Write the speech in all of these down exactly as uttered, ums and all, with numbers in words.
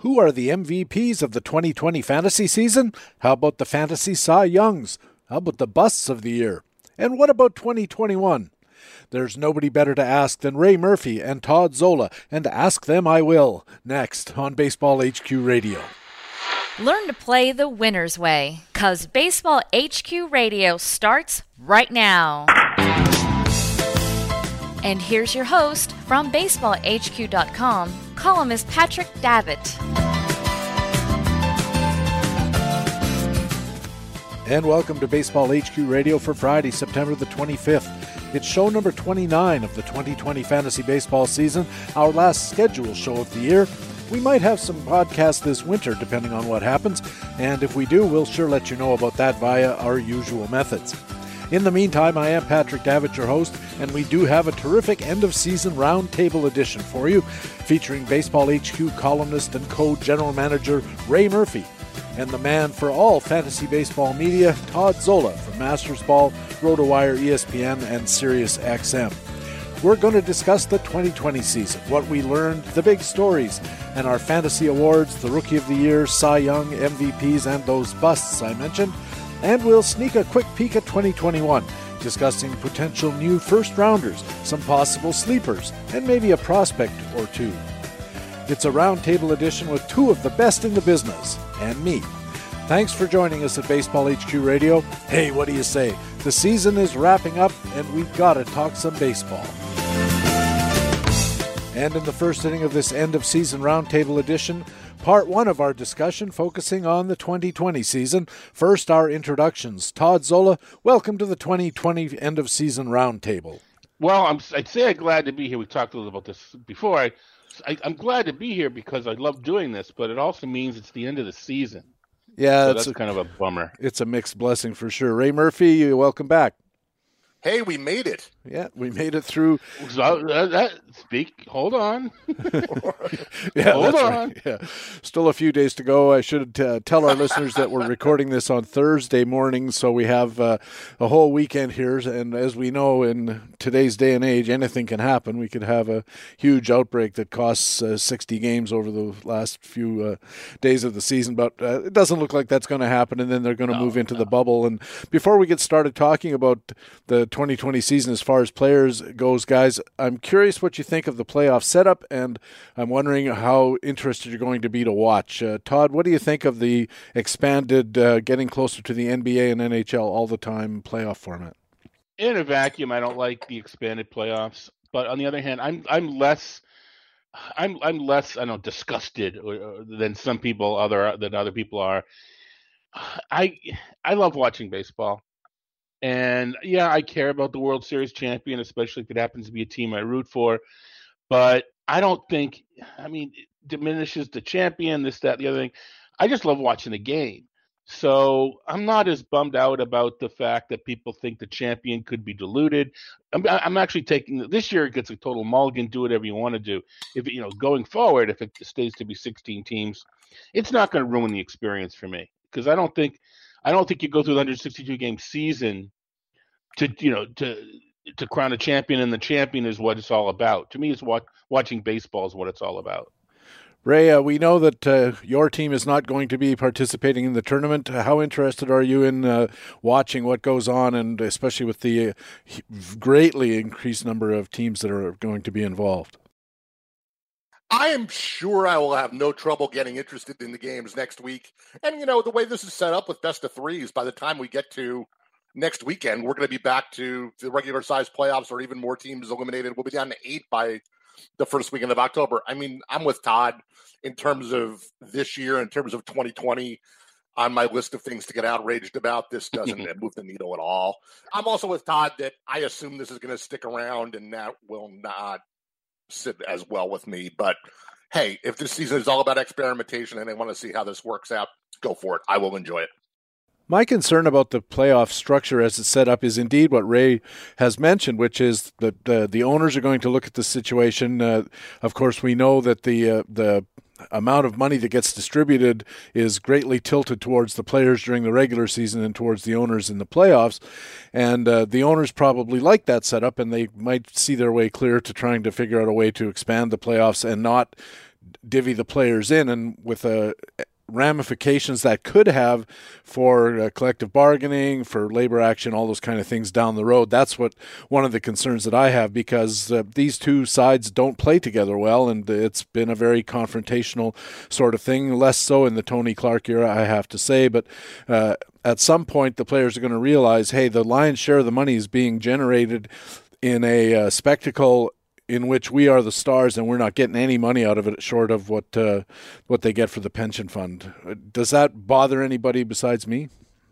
Who are the M V Ps of the twenty twenty fantasy season? How about the fantasy Cy Youngs? How about the busts of the year? And what about twenty twenty-one? There's nobody better to ask than Ray Murphy and Todd Zola, and ask them I will, next on Baseball H Q Radio. Learn to play the winner's way, cause Baseball H Q Radio starts right now. And here's your host from baseball h q dot com, columnist Patrick Davitt. And welcome to Baseball H Q Radio for Friday, September the twenty-fifth. It's show number twenty-nine of the twenty twenty fantasy baseball season, our last scheduled show of the year. We might have some podcasts this winter, depending on what happens, and if we do, we'll sure let you know about that via our usual methods. In the meantime, I am Patrick Davitt, your host, and we do have a terrific end-of-season roundtable edition for you, featuring Baseball H Q columnist and co-general manager Ray Murphy, and the man for all fantasy baseball media, Todd Zola, from Masters Ball, RotoWire, E S P N, and Sirius X M. We're going to discuss the twenty twenty season, what we learned, the big stories, and our fantasy awards, the Rookie of the Year, Cy Young, M V Ps, and those busts I mentioned. And we'll sneak a quick peek at twenty twenty-one, discussing potential new first-rounders, some possible sleepers, and maybe a prospect or two. It's a roundtable edition with two of the best in the business, and me. Thanks for joining us at Baseball H Q Radio. Hey, what do you say? The season is wrapping up, and we've got to talk some baseball. And in the first inning of this end-of-season roundtable edition, part one of our discussion focusing on the twenty twenty season. First, our introductions. Todd Zola, welcome to the twenty twenty end-of-season roundtable. Well, I'm, I'd say I'm glad to be here. We talked a little about this before. I, I, I'm glad to be here because I love doing this, but it also means it's the end of the season. Yeah, so that's a, kind of a bummer. It's a mixed blessing for sure. Ray Murphy, welcome back. Hey, we made it. Yeah, we made it through. So, uh, that, speak. Hold on. yeah, hold on. Right. Yeah, still a few days to go. I should uh, tell our listeners that we're recording this on Thursday morning, so we have uh, a whole weekend here. And as we know, in today's day and age, anything can happen. We could have a huge outbreak that costs uh, sixty games over the last few uh, days of the season, but uh, it doesn't look like that's going to happen. And then they're going to no, move into no. the bubble. And before we get started talking about the twenty twenty season as far as players goes, guys, I'm curious what you think of the playoff setup, and I'm wondering how interested you're going to be to watch. Uh, Todd, what do you think of the expanded, uh, getting closer to the N B A and N H L all the time playoff format? In a vacuum, I don't like the expanded playoffs, but on the other hand, I'm I'm less I'm I'm less I don't know disgusted than some people other than other people are. I I love watching baseball. And, yeah, I care about the World Series champion, especially if it happens to be a team I root for. But I don't think, I mean, it diminishes the champion, this, that, the other thing. I just love watching the game. So I'm not as bummed out about the fact that people think the champion could be diluted. I'm, I'm actually taking, this year it gets a total mulligan, do whatever you want to do. If you know, going forward, if it stays to be sixteen teams, it's not going to ruin the experience for me. Because I don't think, I don't think you go through the one hundred sixty-two game season to, you know, to to crown a champion, and the champion is what it's all about. To me, it's what watching baseball is what it's all about. Ray, uh, we know that uh, your team is not going to be participating in the tournament. How interested are you in uh, watching what goes on, and especially with the uh, greatly increased number of teams that are going to be involved? I am sure I will have no trouble getting interested in the games next week. And, you know, the way this is set up with best of threes, by the time we get to next weekend, we're going to be back to the regular size playoffs or even more teams eliminated. We'll be down to eight by the first weekend of October. I mean, I'm with Todd in terms of this year, in terms of twenty twenty. On my list of things to get outraged about, this doesn't move the needle at all. I'm also with Todd that I assume this is going to stick around, and that will not sit as well with me. But hey, if this season is all about experimentation and I want to see how this works out, go for it. I will enjoy it. My concern about the playoff structure as it's set up is indeed what Ray has mentioned, which is that uh, the owners are going to look at the situation. Uh, of course, we know that the uh, the amount of money that gets distributed is greatly tilted towards the players during the regular season and towards the owners in the playoffs. And uh, the owners probably like that setup, and they might see their way clear to trying to figure out a way to expand the playoffs and not divvy the players in, and with a ramifications that could have for uh, collective bargaining, for labor action, all those kind of things down the road. That's what one of the concerns that I have, because uh, these two sides don't play together well, and it's been a very confrontational sort of thing, less so in the Tony Clark era, I have to say, but uh, at some point the players are going to realize, hey, the lion's share of the money is being generated in a uh, spectacle in which we are the stars, and we're not getting any money out of it short of what uh, what they get for the pension fund. Does that bother anybody besides me?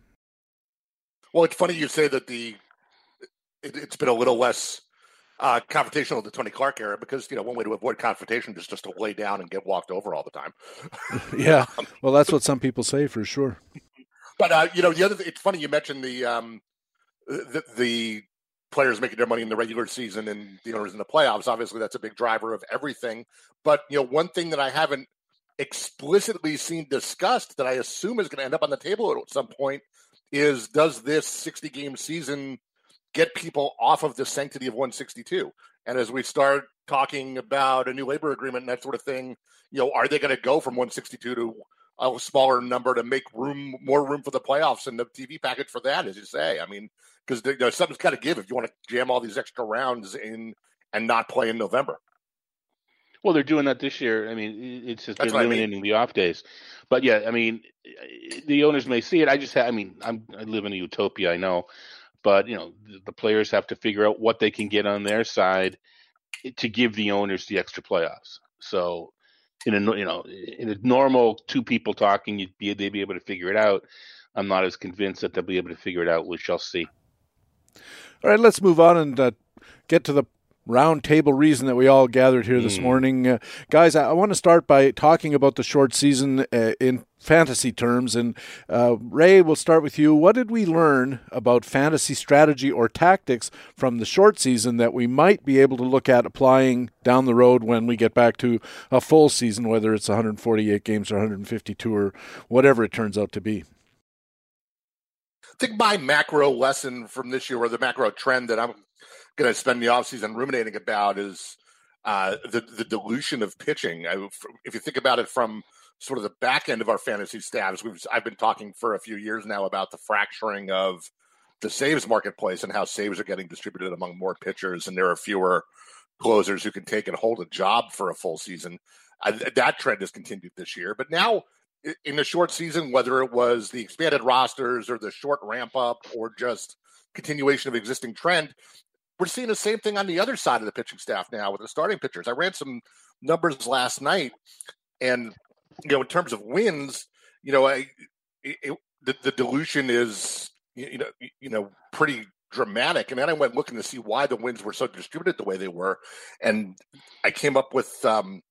Well, it's funny you say that the it, it's been a little less uh, confrontational in the Tony Clark era, because, you know, one way to avoid confrontation is just to lay down and get walked over all the time. Yeah, well, that's what some people say for sure. But uh, you know, the other th- it's funny you mentioned the um, the, the players making their money in the regular season and the owners in the playoffs. Obviously, that's a big driver of everything. But, you know, one thing that I haven't explicitly seen discussed that I assume is going to end up on the table at some point is, does this sixty-game season get people off of the sanctity of one sixty-two? And as we start talking about a new labor agreement and that sort of thing, you know, are they going to go from one sixty-two to a smaller number to make room, more room for the playoffs and the T V package for that, as you say? I mean, because you know, something's got to give if you want to jam all these extra rounds in and not play in November. Well, they're doing that this year. I mean, it's just That's they're eliminating I mean. the off days. But yeah, I mean, the owners may see it. I just, have, I mean, I'm, I live in a utopia, I know, but you know, the, the players have to figure out what they can get on their side to give the owners the extra playoffs. So, in a you know, in a normal two people talking, you'd be they'd be able to figure it out. I'm not as convinced that they'll be able to figure it out. We shall see. All right, let's move on and uh, get to the round table reason that we all gathered here this mm. morning. Uh, guys, I, I want to start by talking about the short season uh, in fantasy terms. And uh, Ray, we'll start with you. What did we learn about fantasy strategy or tactics from the short season that we might be able to look at applying down the road when we get back to a full season, whether it's one hundred forty-eight games or one hundred fifty-two or whatever it turns out to be? I think my macro lesson from this year, or the macro trend that I'm going to spend the offseason ruminating about, is uh, the, the dilution of pitching. I, if you think about it from sort of the back end of our fantasy staffs, we've, I've been talking for a few years now about the fracturing of the saves marketplace and how saves are getting distributed among more pitchers, and there are fewer closers who can take and hold a job for a full season. I, that trend has continued this year. But now, in the short season, whether it was the expanded rosters or the short ramp up or just continuation of existing trend, we're seeing the same thing on the other side of the pitching staff now with the starting pitchers. I ran some numbers last night, and you know, in terms of wins, you know, I, it, the, the dilution is you know you know pretty dramatic. And then I went looking to see why the wins were so distributed the way they were, and I came up with. Um,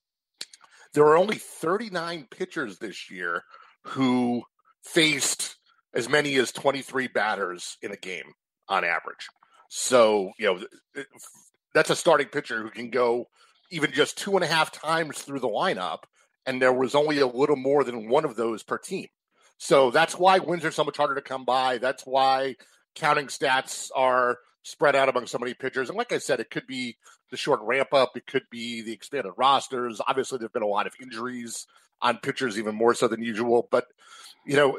There are only thirty-nine pitchers this year who faced as many as twenty-three batters in a game on average. So, you know, that's a starting pitcher who can go even just two and a half times through the lineup, and there was only a little more than one of those per team. So that's why wins are so much harder to come by. That's why counting stats are spread out among so many pitchers. And like I said, it could be the short ramp up. It could be the expanded rosters. Obviously, there've been a lot of injuries on pitchers, even more so than usual. But, you know,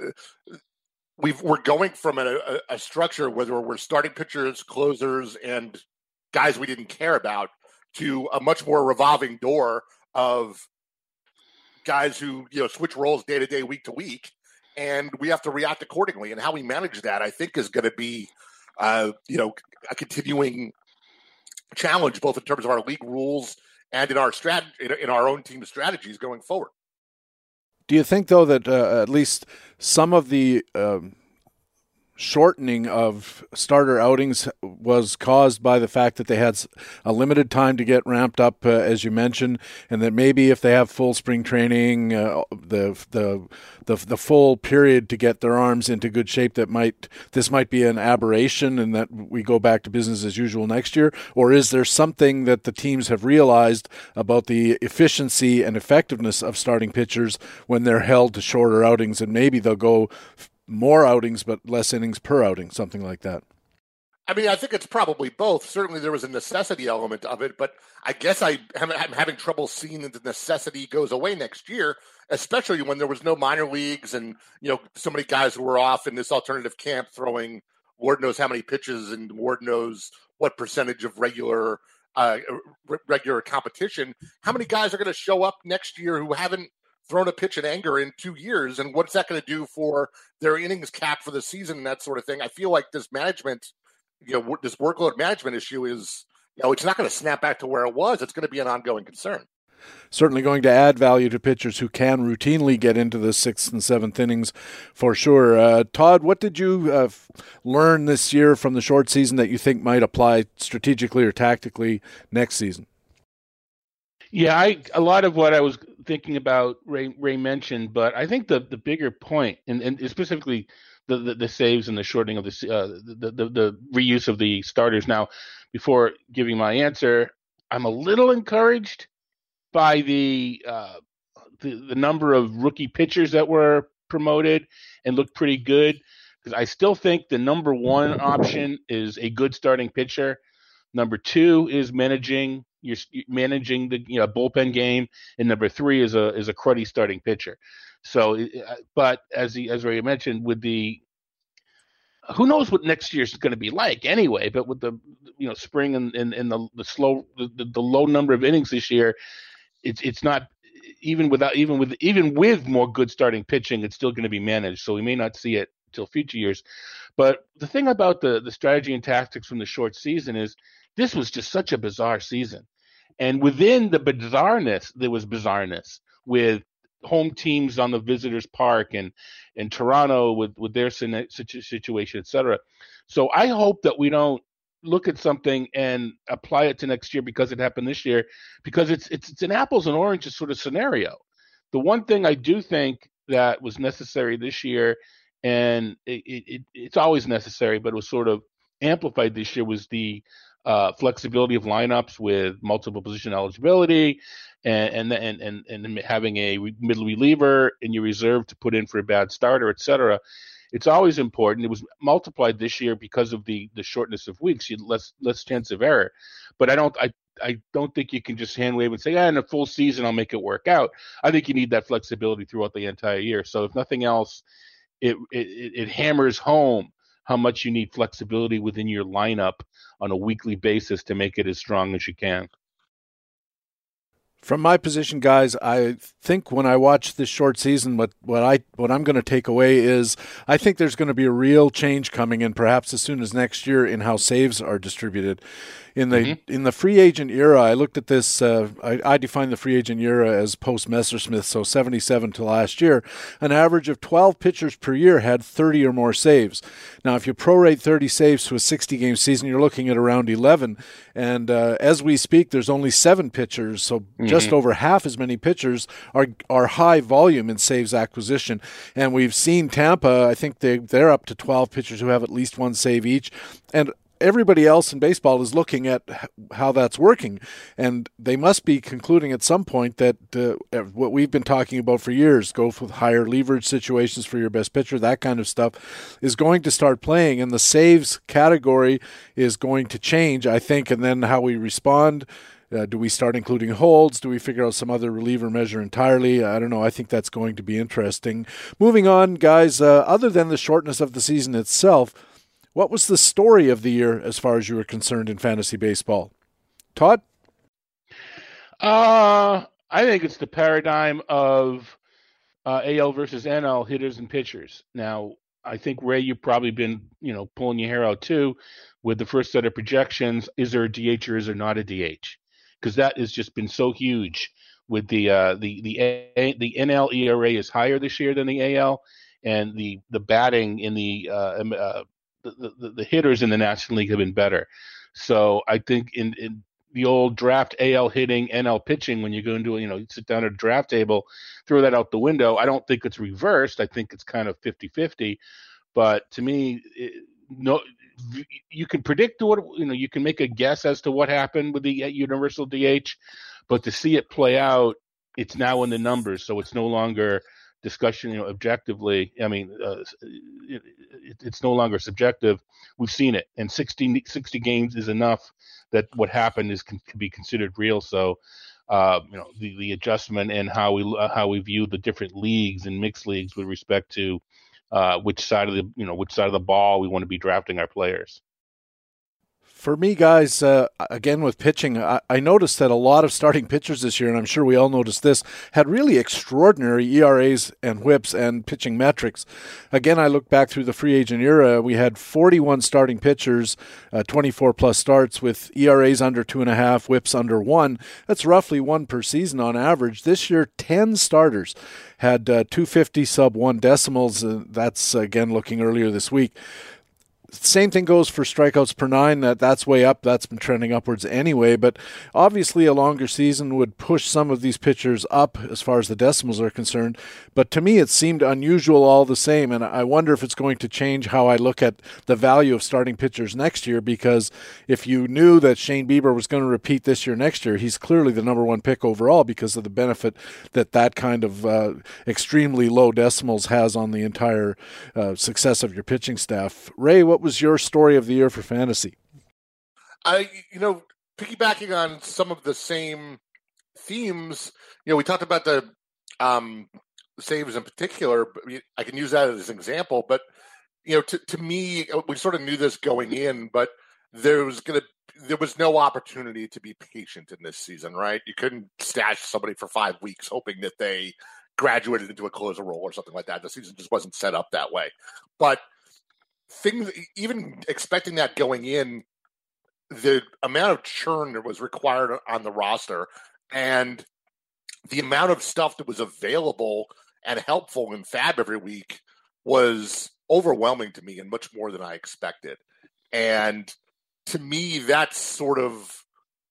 we've, we're going from a, a, a structure where we're starting pitchers, closers, and guys we didn't care about to a much more revolving door of guys who, you know, switch roles day to day, week to week. And we have to react accordingly. And how we manage that, I think, is going to be, uh, you know, a continuing challenge, both in terms of our league rules and in our strat- in our own team strategies going forward. Do you think, though, that uh, at least some of the um, shortening of starter outings was caused by the fact that they had a limited time to get ramped up, uh, as you mentioned, and that maybe if they have full spring training, uh, the, the the the full period to get their arms into good shape, that might this might be an aberration and that we go back to business as usual next year? Or is there something that the teams have realized about the efficiency and effectiveness of starting pitchers when they're held to shorter outings, and maybe they'll go more outings but less innings per outing, something like that? I mean, I think it's probably both. Certainly there was a necessity element of it, but I guess I, I'm having trouble seeing that the necessity goes away next year, especially when there was no minor leagues and, you know, so many guys who were off in this alternative camp throwing Lord knows how many pitches and Lord knows what percentage of regular uh, regular competition. How many guys are going to show up next year who haven't thrown a pitch in anger in two years? And what's that going to do for their innings cap for the season and that sort of thing? I feel like this management, you know, this workload management issue is, you know, it's not going to snap back to where it was. It's going to be an ongoing concern. Certainly going to add value to pitchers who can routinely get into the sixth and seventh innings for sure. Uh, Todd, what did you uh, learn this year from the short season that you think might apply strategically or tactically next season? Yeah, I a lot of what I was thinking about, Ray, Ray mentioned, but I think the, the bigger point, and, and specifically the, the, the saves and the shortening of the, uh, the, the the reuse of the starters. Now, before giving my answer, I'm a little encouraged by the, uh, the the number of rookie pitchers that were promoted and looked pretty good, because I still think the number one option is a good starting pitcher. Number two is managing you're managing the you know bullpen game, and number three is a is a cruddy starting pitcher. So, but as he, as Ray mentioned, with the who knows what next year's going to be like anyway. But with the you know spring and, and, and the the slow the, the low number of innings this year, it's it's not even without even with even with more good starting pitching, it's still going to be managed. So we may not see it till future years. But the thing about the the strategy and tactics from the short season is this was just such a bizarre season. And within the bizarreness, there was bizarreness with home teams on the visitors' park and, and Toronto with, with their situation, et cetera. So I hope that we don't look at something and apply it to next year because it happened this year, because it's it's, it's an apples and oranges sort of scenario. The one thing I do think that was necessary this year, and it, it, it's always necessary, but it was sort of amplified this year, was the Uh, flexibility of lineups with multiple position eligibility, and and and and having a middle reliever in your reserve to put in for a bad starter, et cetera. It's always important. It was multiplied this year because of the the shortness of weeks. You less less chance of error. But I don't I I don't think you can just hand wave and say, yeah, in a full season I'll make it work out. I think you need that flexibility throughout the entire year. So if nothing else, it it, it hammers home how much you need flexibility within your lineup on a weekly basis to make it as strong as you can. From my position, guys, I think when I watch this short season, what, what, I, what I'm going to take away is I think there's going to be a real change coming in, perhaps as soon as next year, in how saves are distributed. In the mm-hmm. in the free agent era, I looked at this, uh, I, I define the free agent era as post-Messersmith, so seventy-seven to last year. An average of twelve pitchers per year had thirty or more saves. Now, if you prorate thirty saves to a sixty-game season, you're looking at around eleven. And uh, as we speak, there's only seven pitchers, so mm-hmm. just over half as many pitchers are are high volume in saves acquisition. And we've seen Tampa, I think they, they're up to twelve pitchers who have at least one save each. And everybody else in baseball is looking at how that's working, and they must be concluding at some point that uh, what we've been talking about for years, go with higher leverage situations for your best pitcher, that kind of stuff, is going to start playing, and the saves category is going to change, I think, and then how we respond. Uh, do we start including holds? Do we figure out some other reliever measure entirely? I don't know. I think that's going to be interesting. Moving on, guys, uh, other than the shortness of the season itself, what was the story of the year as far as you were concerned in fantasy baseball? Todd? Uh, I think it's the paradigm of uh, A L versus N L hitters and pitchers. Now, I think, Ray, you've probably been, you know, pulling your hair out too with the first set of projections. Is there a D H or is there not a D H? Because that has just been so huge with the uh, the the a, the N L E R A is higher this year than the A L, and the the batting in the uh, uh, The, the, the hitters in the National League have been better. So I think in, in the old draft A L hitting, N L pitching, when you go into, you know, you sit down at a draft table, throw that out the window. I don't think it's reversed. I think it's kind of fifty-fifty. But to me, it, no, you can predict what, you know, you can make a guess as to what happened with the universal D H, but to see it play out, it's now in the numbers. So it's no longer discussion, you know, objectively. I mean, uh, it, it, it's no longer subjective. We've seen it, and sixty, sixty games is enough that what happened is can, can be considered real. So, uh, you know, the, the adjustment and how we uh, how we view the different leagues and mixed leagues with respect to uh, which side of the you know which side of the ball we want to be drafting our players. For me, guys, uh, again with pitching, I, I noticed that a lot of starting pitchers this year, and I'm sure we all noticed this, had really extraordinary E R As and whips and pitching metrics. Again, I look back through the free agent era, we had forty-one starting pitchers, uh, twenty-four plus starts with E R As under two and a half, whips under one. That's roughly one per season on average. This year, ten starters had uh, two fifty sub one decimals. Uh, that's, again, looking earlier this week. Same thing goes for strikeouts per nine. That that's way up. That's been trending upwards anyway. But obviously, a longer season would push some of these pitchers up as far as the decimals are concerned. But to me, it seemed unusual all the same. And I wonder if it's going to change how I look at the value of starting pitchers next year. Because if you knew that Shane Bieber was going to repeat this year, next year, he's clearly the number one pick overall because of the benefit that that kind of uh, extremely low decimals has on the entire uh, success of your pitching staff. Ray, what was your story of the year for fantasy? I, you know, piggybacking on some of the same themes, you know, we talked about the um, saves in particular. But I can use that as an example, but you know, to, to me, we sort of knew this going in, but there was going to, there was no opportunity to be patient in this season, right? You couldn't stash somebody for five weeks hoping that they graduated into a closer role or something like that. The season just wasn't set up that way. But things, even expecting that going in, the amount of churn that was required on the roster and the amount of stuff that was available and helpful in Fab every week was overwhelming to me and much more than I expected. And to me, that's sort of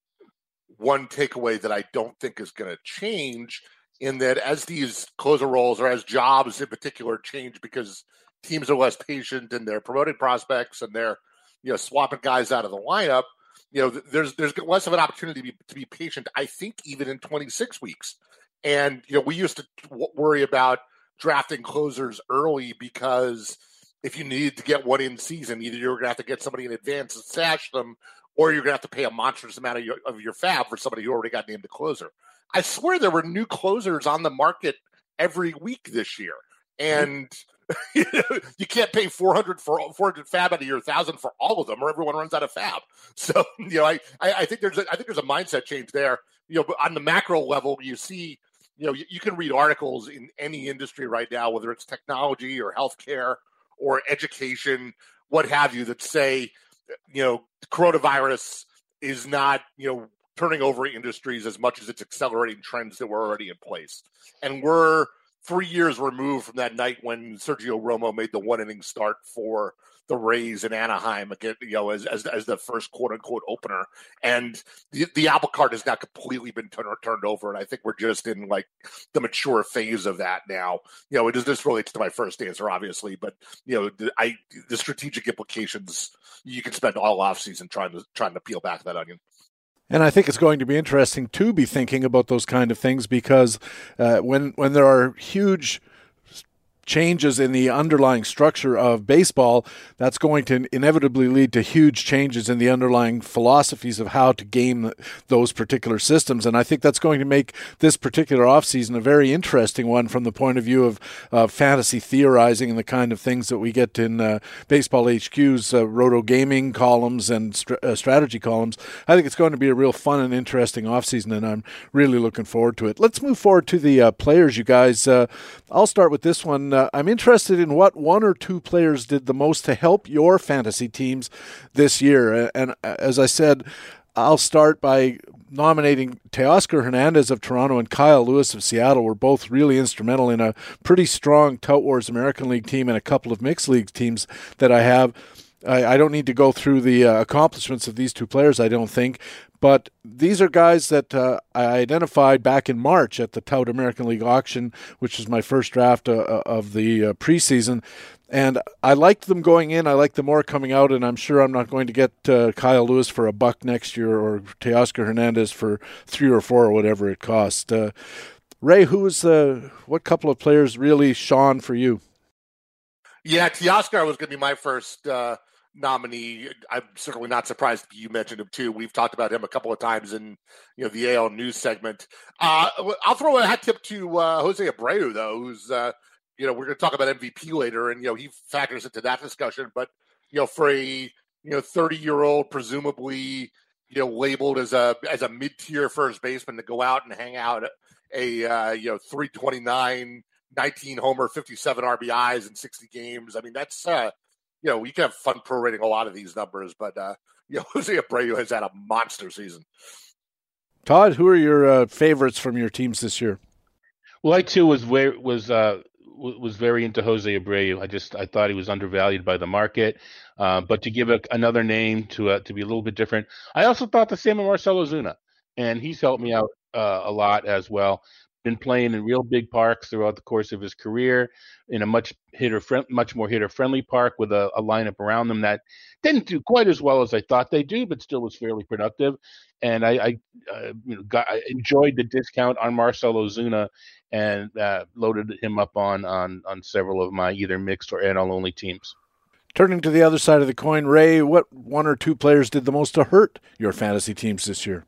one takeaway that I don't think is going to change, in that as these closer roles or as jobs in particular change because teams are less patient and they're promoting prospects and they're, you know, swapping guys out of the lineup, you know, there's there's less of an opportunity to be, to be patient, I think, even in twenty-six weeks. And, you know, we used to worry about drafting closers early because if you needed to get one in season, either you're going to have to get somebody in advance and stash them, or you're going to have to pay a monstrous amount of your, of your fab for somebody who already got named a closer. I swear there were new closers on the market every week this year. And you know, you can't pay four hundred for four hundred fab out of your one thousand for all of them, or everyone runs out of fab. So, you know, I, I, I think there's a, I think there's a mindset change there. You know, but on the macro level, you see, you know, you, you can read articles in any industry right now, whether it's technology or healthcare or education, what have you, that say, you know, coronavirus is not, you know, turning over industries as much as it's accelerating trends that were already in place. And we're three years removed from that night when Sergio Romo made the one inning start for the Rays in Anaheim, again, you know, as as, as the first quote unquote opener. And the, the apple cart has not completely been turn, turned over. And I think we're just in like the mature phase of that now. You know, it does, this relates to my first answer, obviously, but you know, the, I the strategic implications, you can spend all off season trying to trying to peel back that onion. And I think it's going to be interesting to be thinking about those kind of things because uh, when when there are huge changes in the underlying structure of baseball, that's going to inevitably lead to huge changes in the underlying philosophies of how to game those particular systems. And I think that's going to make this particular offseason a very interesting one from the point of view of uh, fantasy theorizing and the kind of things that we get in uh, Baseball H Q's uh, Roto Gaming columns and st- uh, strategy columns. I think it's going to be a real fun and interesting offseason, and I'm really looking forward to it. Let's move forward to the uh, players, you guys. Uh, I'll start with this one. Uh, I'm interested in what one or two players did the most to help your fantasy teams this year. And as I said, I'll start by nominating Teoscar Hernandez of Toronto and Kyle Lewis of Seattle. Were both really instrumental in a pretty strong Tout Wars American League team and a couple of mixed league teams that I have. I, I don't need to go through the uh, accomplishments of these two players, I don't think. But these are guys that uh, I identified back in March at the Tout American League auction, which was my first draft uh, of the uh, preseason. And I liked them going in. I like them more coming out, and I'm sure I'm not going to get uh, Kyle Lewis for a buck next year or Teoscar Hernandez for three or four or whatever it cost. Uh, Ray, who was the what couple of players really shone for you? Yeah, Teoscar was going to be my first uh, nominee. I'm certainly not surprised you mentioned him too. We've talked about him a couple of times in you know the A L news segment. Uh, I'll throw a hat tip to uh, Jose Abreu though, who's uh, you know we're going to talk about M V P later, and you know he factors into that discussion. But you know for a you know thirty year old, presumably you know labeled as a as a mid tier first baseman to go out and hang out a uh, you know three twenty-nine. nineteen homer, fifty-seven R B Is in sixty games. I mean, that's, uh, you know, you can have fun prorating a lot of these numbers, but, uh, you know, Jose Abreu has had a monster season. Todd, who are your uh, favorites from your teams this year? Well, I too was very, was, uh, was very into Jose Abreu. I just, I thought he was undervalued by the market. Uh, but to give a, another name to, uh, to be a little bit different, I also thought the same of Marcell Ozuna, and he's helped me out uh, a lot as well. Been playing in real big parks throughout the course of his career, in a much hitter, friend, much more hitter friendly park with a, a lineup around them that didn't do quite as well as I thought they do, but still was fairly productive. And I, I uh, you know, got, I enjoyed the discount on Marcell Ozuna and uh, loaded him up on on on several of my either mixed or N L only teams. Turning to the other side of the coin, Ray, what one or two players did the most to hurt your fantasy teams this year?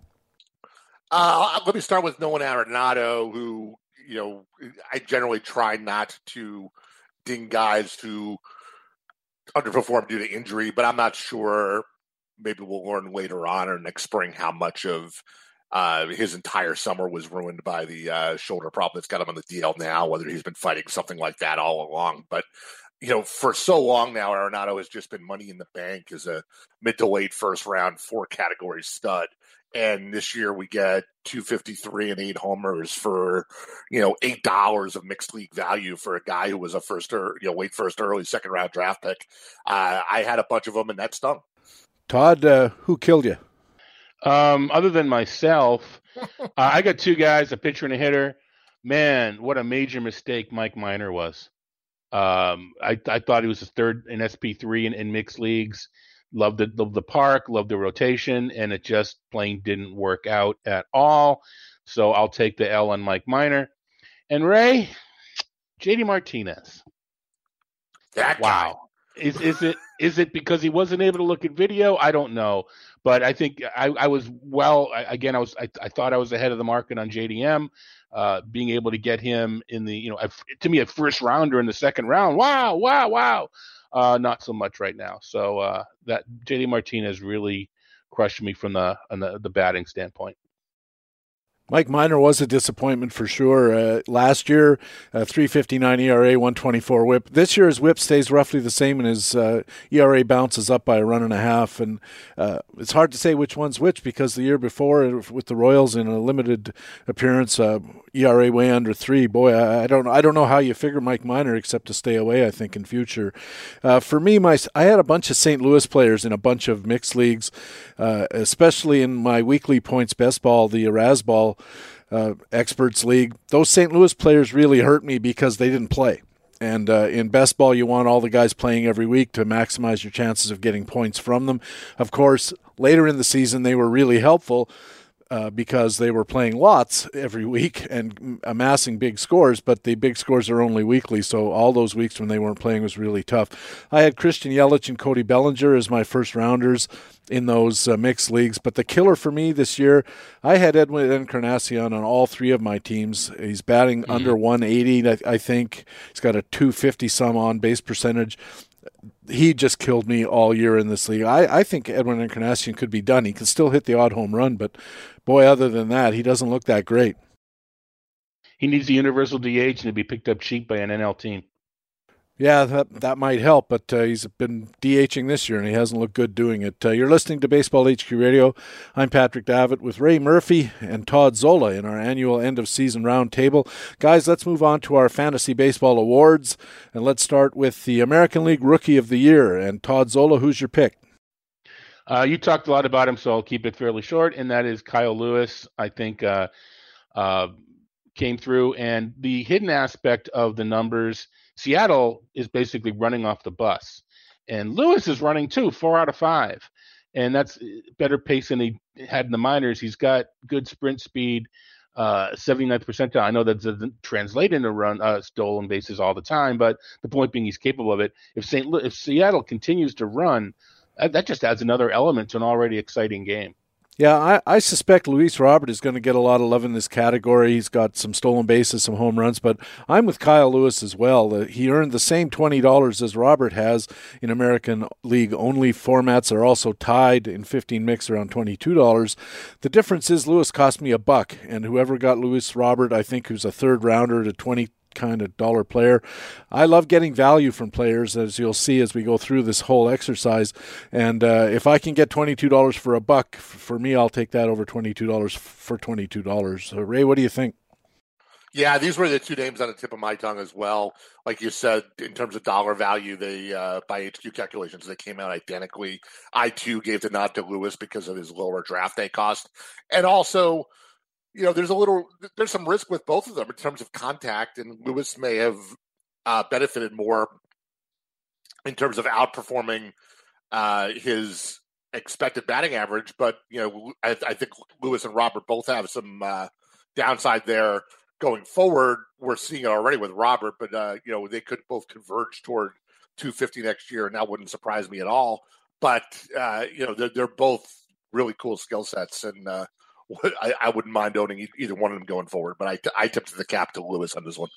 Uh, let me start with Nolan Arenado, who, you know, I generally try not to ding guys who underperform due to injury, but I'm not sure. Maybe we'll learn later on or next spring how much of uh, his entire summer was ruined by the uh, shoulder problem that's got him on the D L now, whether he's been fighting something like that all along. But, you know, for so long now, Arenado has just been money in the bank as a mid to late first round, four category stud. And this year we get two fifty-three and eight homers for, you know, eight dollars of mixed league value for a guy who was a first or, you know, late first, early second round draft pick. Uh, I had a bunch of them and that stung. Todd, uh, who killed you? Um, other than myself, uh, I got two guys, a pitcher and a hitter. Man, what a major mistake Mike Minor was. Um, I, I thought he was a third in S P three in, in mixed leagues. Loved the, loved the park, loved the rotation, and it just plain didn't work out at all. So I'll take the L on Mike Minor. And Ray, J D Martinez. That wow. Guy. Is is it is it because he wasn't able to look at video? I don't know. But I think I, I was well. I, again, I was I, I thought I was ahead of the market on J D M. Uh, being able to get him in the, you know, to me, a first rounder in the second round. Wow, wow, wow. Uh, not so much right now. So uh, that J D Martinez really crushed me from the, on the the batting standpoint. Mike Minor was a disappointment for sure. Uh, last year, uh, three fifty-nine E R A, one twenty-four whip. This year, his whip stays roughly the same, and his uh, E R A bounces up by a run and a half. And uh, it's hard to say which one's which because the year before, with the Royals in a limited appearance, uh, E R A way under three. Boy, I, I don't, I don't know how you figure Mike Minor except to stay away. I think in future. Uh, for me, my I had a bunch of Saint Louis players in a bunch of mixed leagues, uh, especially in my weekly points best ball, the Erasball. Uh, experts league. Those Saint Louis players really hurt me because they didn't play. And uh, in best ball, you want all the guys playing every week to maximize your chances of getting points from them. Of course, later in the season, they were really helpful uh, because they were playing lots every week and amassing big scores, but the big scores are only weekly, so all those weeks when they weren't playing was really tough. I had Christian Yelich and Cody Bellinger as my first rounders in those uh, mixed leagues. But the killer for me this year, I had Edwin Encarnacion on all three of my teams. He's batting mm-hmm. under one eighty, I, I think. He's got a two fifty some on base percentage. He just killed me all year in this league. I, I think Edwin Encarnacion could be done. He can still hit the odd home run, but boy, other than that, he doesn't look that great. He needs the universal D H and to be picked up cheap by an N L team. Yeah, that that might help, but uh, he's been DHing this year, and he hasn't looked good doing it. Uh, you're listening to Baseball H Q Radio. I'm Patrick Davitt with Ray Murphy and Todd Zola in our annual end-of-season roundtable. Guys, let's move on to our Fantasy Baseball Awards, and let's start with the American League Rookie of the Year. And Todd Zola, who's your pick? Uh, you talked a lot about him, so I'll keep it fairly short, and that is Kyle Lewis. I think uh, uh, came through, and the hidden aspect of the numbers, Seattle is basically running off the bus, and Lewis is running too, four out of five, and that's better pace than he had in the minors. He's got good sprint speed, uh, seventy-ninth percentile. I know that doesn't translate into run uh, stolen bases all the time, but the point being he's capable of it. If Saint Lu- if Seattle continues to run, that, that just adds another element to an already exciting game. Yeah, I, I suspect Luis Robert is going to get a lot of love in this category. He's got some stolen bases, some home runs, but I'm with Kyle Lewis as well. Uh, he earned the same twenty dollars as Robert has in American League only formats. Are also tied in fifteen mix around twenty-two dollars. The difference is Lewis cost me a buck, and whoever got Luis Robert, I think, who's a third rounder to twenty kind of dollar player. I love getting value from players, as you'll see as we go through this whole exercise. And uh, if I can get twenty-two dollars for a buck, for me, I'll take that over twenty-two dollars for twenty-two dollars. So, Ray, what do you think? Yeah, these were the two names on the tip of my tongue as well. Like you said, in terms of dollar value, they uh, by H Q calculations, they came out identically. I, too, gave the nod to Lewis because of his lower draft day cost. And also, you know, there's a little, there's some risk with both of them in terms of contact, and Lewis may have uh, benefited more in terms of outperforming uh, his expected batting average. But, you know, I, I think Lewis and Robert both have some uh, downside there going forward. We're seeing it already with Robert, but, uh, you know, they could both converge toward two fifty next year, and that wouldn't surprise me at all. But, uh, you know, they're, they're both really cool skill sets, and, uh, I, I wouldn't mind owning either one of them going forward, but I, I tipped the cap to Lewis on this one.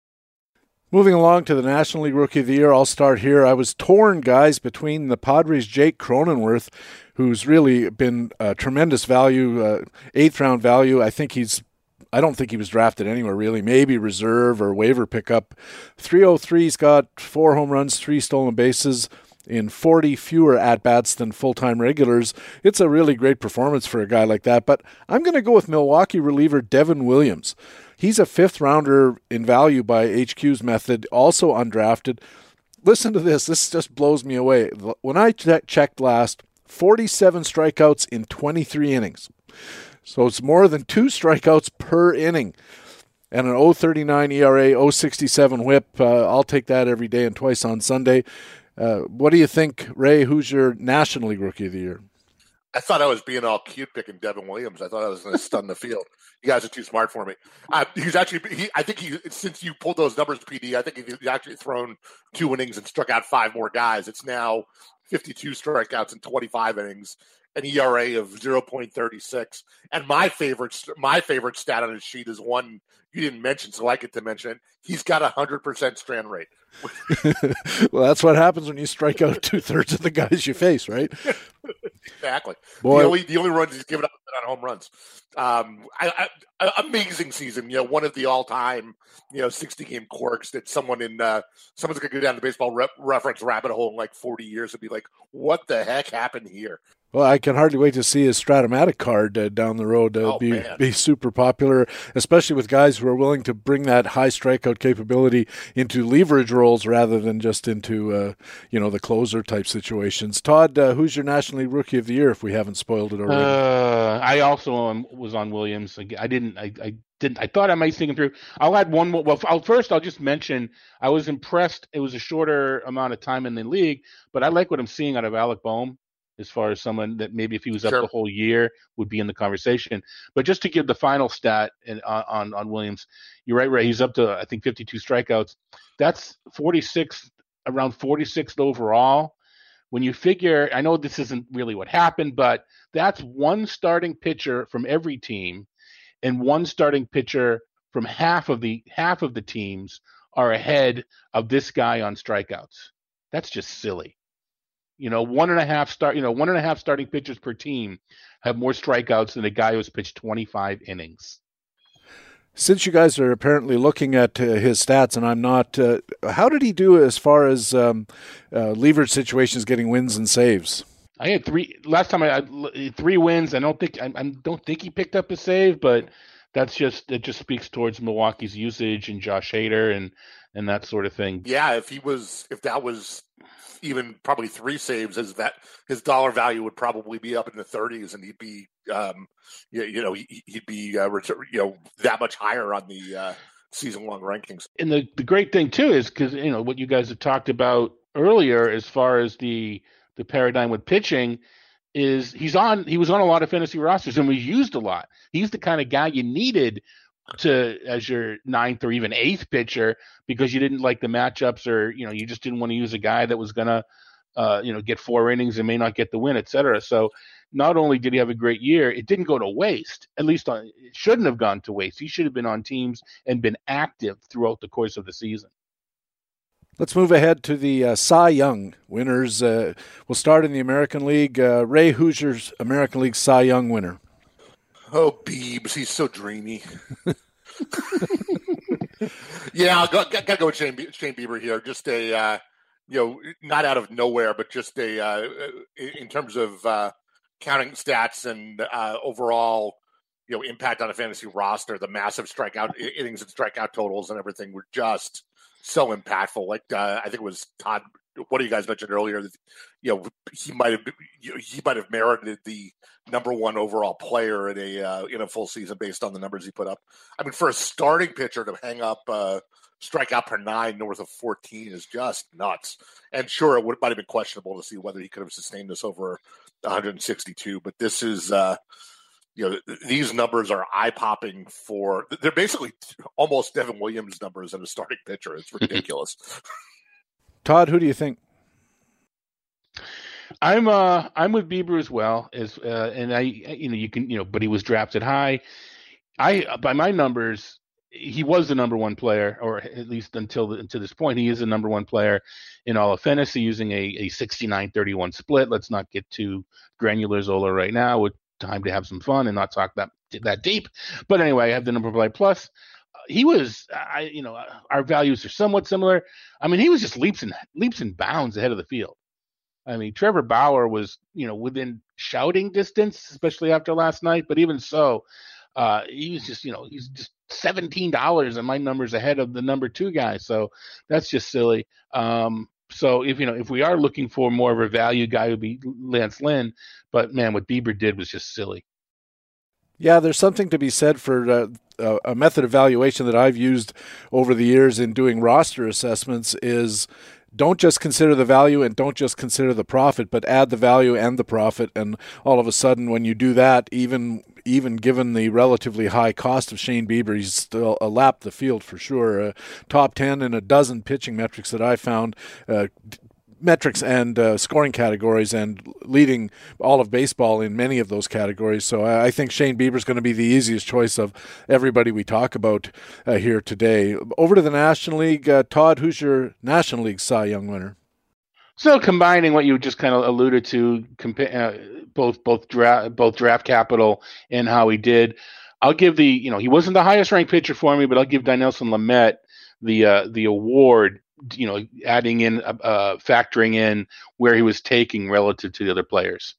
Moving along to the National League Rookie of the Year, I'll start here. I was torn, guys, between the Padres' Jake Cronenworth, who's really been a tremendous value, uh, eighth round value. I think he's, I don't think he was drafted anywhere really, maybe reserve or waiver pickup. three oh three's got four home runs, three stolen bases in forty fewer at-bats than full-time regulars. It's a really great performance for a guy like that. But I'm going to go with Milwaukee reliever Devin Williams. He's a fifth-rounder in value by H Q's method, also undrafted. Listen to this. This just blows me away. When I che- checked last, forty-seven strikeouts in twenty-three innings. So it's more than two strikeouts per inning. And an oh thirty-nine E R A, oh sixty-seven whip. Uh, I'll take that every day and twice on Sunday. Uh, what do you think, Ray? Who's your National League Rookie of the Year? I thought I was being all cute picking Devin Williams. I thought I was going to stun the field. You guys are too smart for me. Uh, he's actually, he, I think he, since you pulled those numbers, P D, I think he's actually thrown two innings and struck out five more guys. It's now fifty-two strikeouts in twenty-five innings, an E R A of zero point three six. And my favorite, my favorite stat on his sheet is one you didn't mention, so I get to mention it. He's got a hundred percent strand rate. Well, that's what happens when you strike out two thirds of the guys you face, right? Exactly. Boy. The only the only runs he's given up on home runs. Um, I, I, amazing season. You know, one of the all time you know sixty game quirks that someone in uh, someone's gonna go down the baseball rep, reference rabbit hole in like forty years and be like, what the heck happened here? Well, I can hardly wait to see his Stratomatic card uh, down the road uh, oh, be man. be super popular, especially with guys who are willing to bring that high strikeout capability into leverage roles rather than just into uh, you know the closer type situations. Todd, uh, who's your National League Rookie of the Year? If we haven't spoiled it already, uh, I also um, was on Williams. I didn't. I, I didn't. I thought I might think him through. I'll add one more. Well, I'll, first I'll just mention I was impressed. It was a shorter amount of time in the league, but I like what I'm seeing out of Alec Boehm, as far as someone that maybe if he was up Sure. the whole year would be in the conversation. But just to give the final stat in, on, on Williams, you're right, Ray. He's up to, I think, fifty-two strikeouts. That's forty-six, around forty-sixth overall. When you figure, I know this isn't really what happened, but that's one starting pitcher from every team, and one starting pitcher from half of the half of the teams are ahead of this guy on strikeouts. That's just silly. You know, one and a half start. You know, one and a half starting pitchers per team have more strikeouts than a guy who's pitched twenty-five innings. Since you guys are apparently looking at uh, his stats, and I'm not, uh, how did he do as far as um, uh, leverage situations, getting wins and saves? I had three last time. I had three wins. I don't think I, I don't think he picked up a save, but that's just it. Just speaks towards Milwaukee's usage and Josh Hader and and that sort of thing. Yeah, if he was, if that was even probably three saves, as that his dollar value would probably be up in the thirties, and he'd be, um, you, you know, he, he'd be, uh, you know, that much higher on the uh, season-long rankings. And the the great thing too is because you know what you guys have talked about earlier, as far as the the paradigm with pitching. is he's on. He was on a lot of fantasy rosters and was used a lot. He's the kind of guy you needed to as your ninth or even eighth pitcher because you didn't like the matchups, or you know you just didn't want to use a guy that was gonna uh, you know get four innings and may not get the win, et cetera. So not only did he have a great year, it didn't go to waste. At least on, it shouldn't have gone to waste. He should have been on teams and been active throughout the course of the season. Let's move ahead to the uh, Cy Young winners. Uh, we'll start in the American League. Uh, Ray, who's your American League Cy Young winner? Oh, Biebs, he's so dreamy. yeah, I got, got to go with Shane, Shane Bieber here. Just a, uh, you know, not out of nowhere, but just a, uh, in terms of uh, counting stats and uh, overall, you know, impact on a fantasy roster, the massive strikeout innings and strikeout totals and everything were just so impactful. Like uh, I think it was Todd, one of you guys mentioned earlier that you know he might have he might have merited the number one overall player in a uh, in a full season based on the numbers he put up. I mean, for a starting pitcher to hang up uh, strikeout per nine north of fourteen is just nuts. And sure, it would might have been questionable to see whether he could have sustained this over one hundred sixty-two. But this is. Uh, You know, these numbers are eye-popping for – they're basically almost Devin Williams numbers in a starting pitcher. It's ridiculous. Todd, who do you think? I'm uh I'm with Bieber as well. As uh, and I you know you can you know but he was drafted high. I by my numbers he was the number one player, or at least until until this point he is the number one player in all of fantasy using a a sixty-nine thirty-one split. Let's not get too granular Zola right now. With time to have some fun and not talk that that deep. But anyway, I have the number play plus. Uh, he was, I you know, our values are somewhat similar. I mean, he was just leaps and leaps and bounds ahead of the field. I mean, Trevor Bauer was, you know, within shouting distance, especially after last night. But even so, uh, he was just, you know, he's just seventeen dollars and my numbers ahead of the number two guy. So that's just silly. Um, So if you know if we are looking for more of a value guy, it would be Lance Lynn. But man, what Bieber did was just silly. Yeah, there's something to be said for uh, a method of evaluation that I've used over the years in doing roster assessments is don't just consider the value and don't just consider the profit, but add the value and the profit. And all of a sudden, when you do that, even even given the relatively high cost of Shane Bieber, he's still a lap the field for sure. Uh, top ten in a dozen pitching metrics that I found, uh, metrics and uh, scoring categories, and leading all of baseball in many of those categories. So I, I think Shane Bieber is going to be the easiest choice of everybody we talk about uh, here today. Over to the National League. Uh, Todd, who's your National League Cy Young winner? So combining what you just kind of alluded to, compa- uh, both both draft both draft capital and how he did, I'll give the you know he wasn't the highest ranked pitcher for me, but I'll give Dinelson Lamet the uh, the award. You know, adding in, uh, factoring in where he was taking relative to the other players.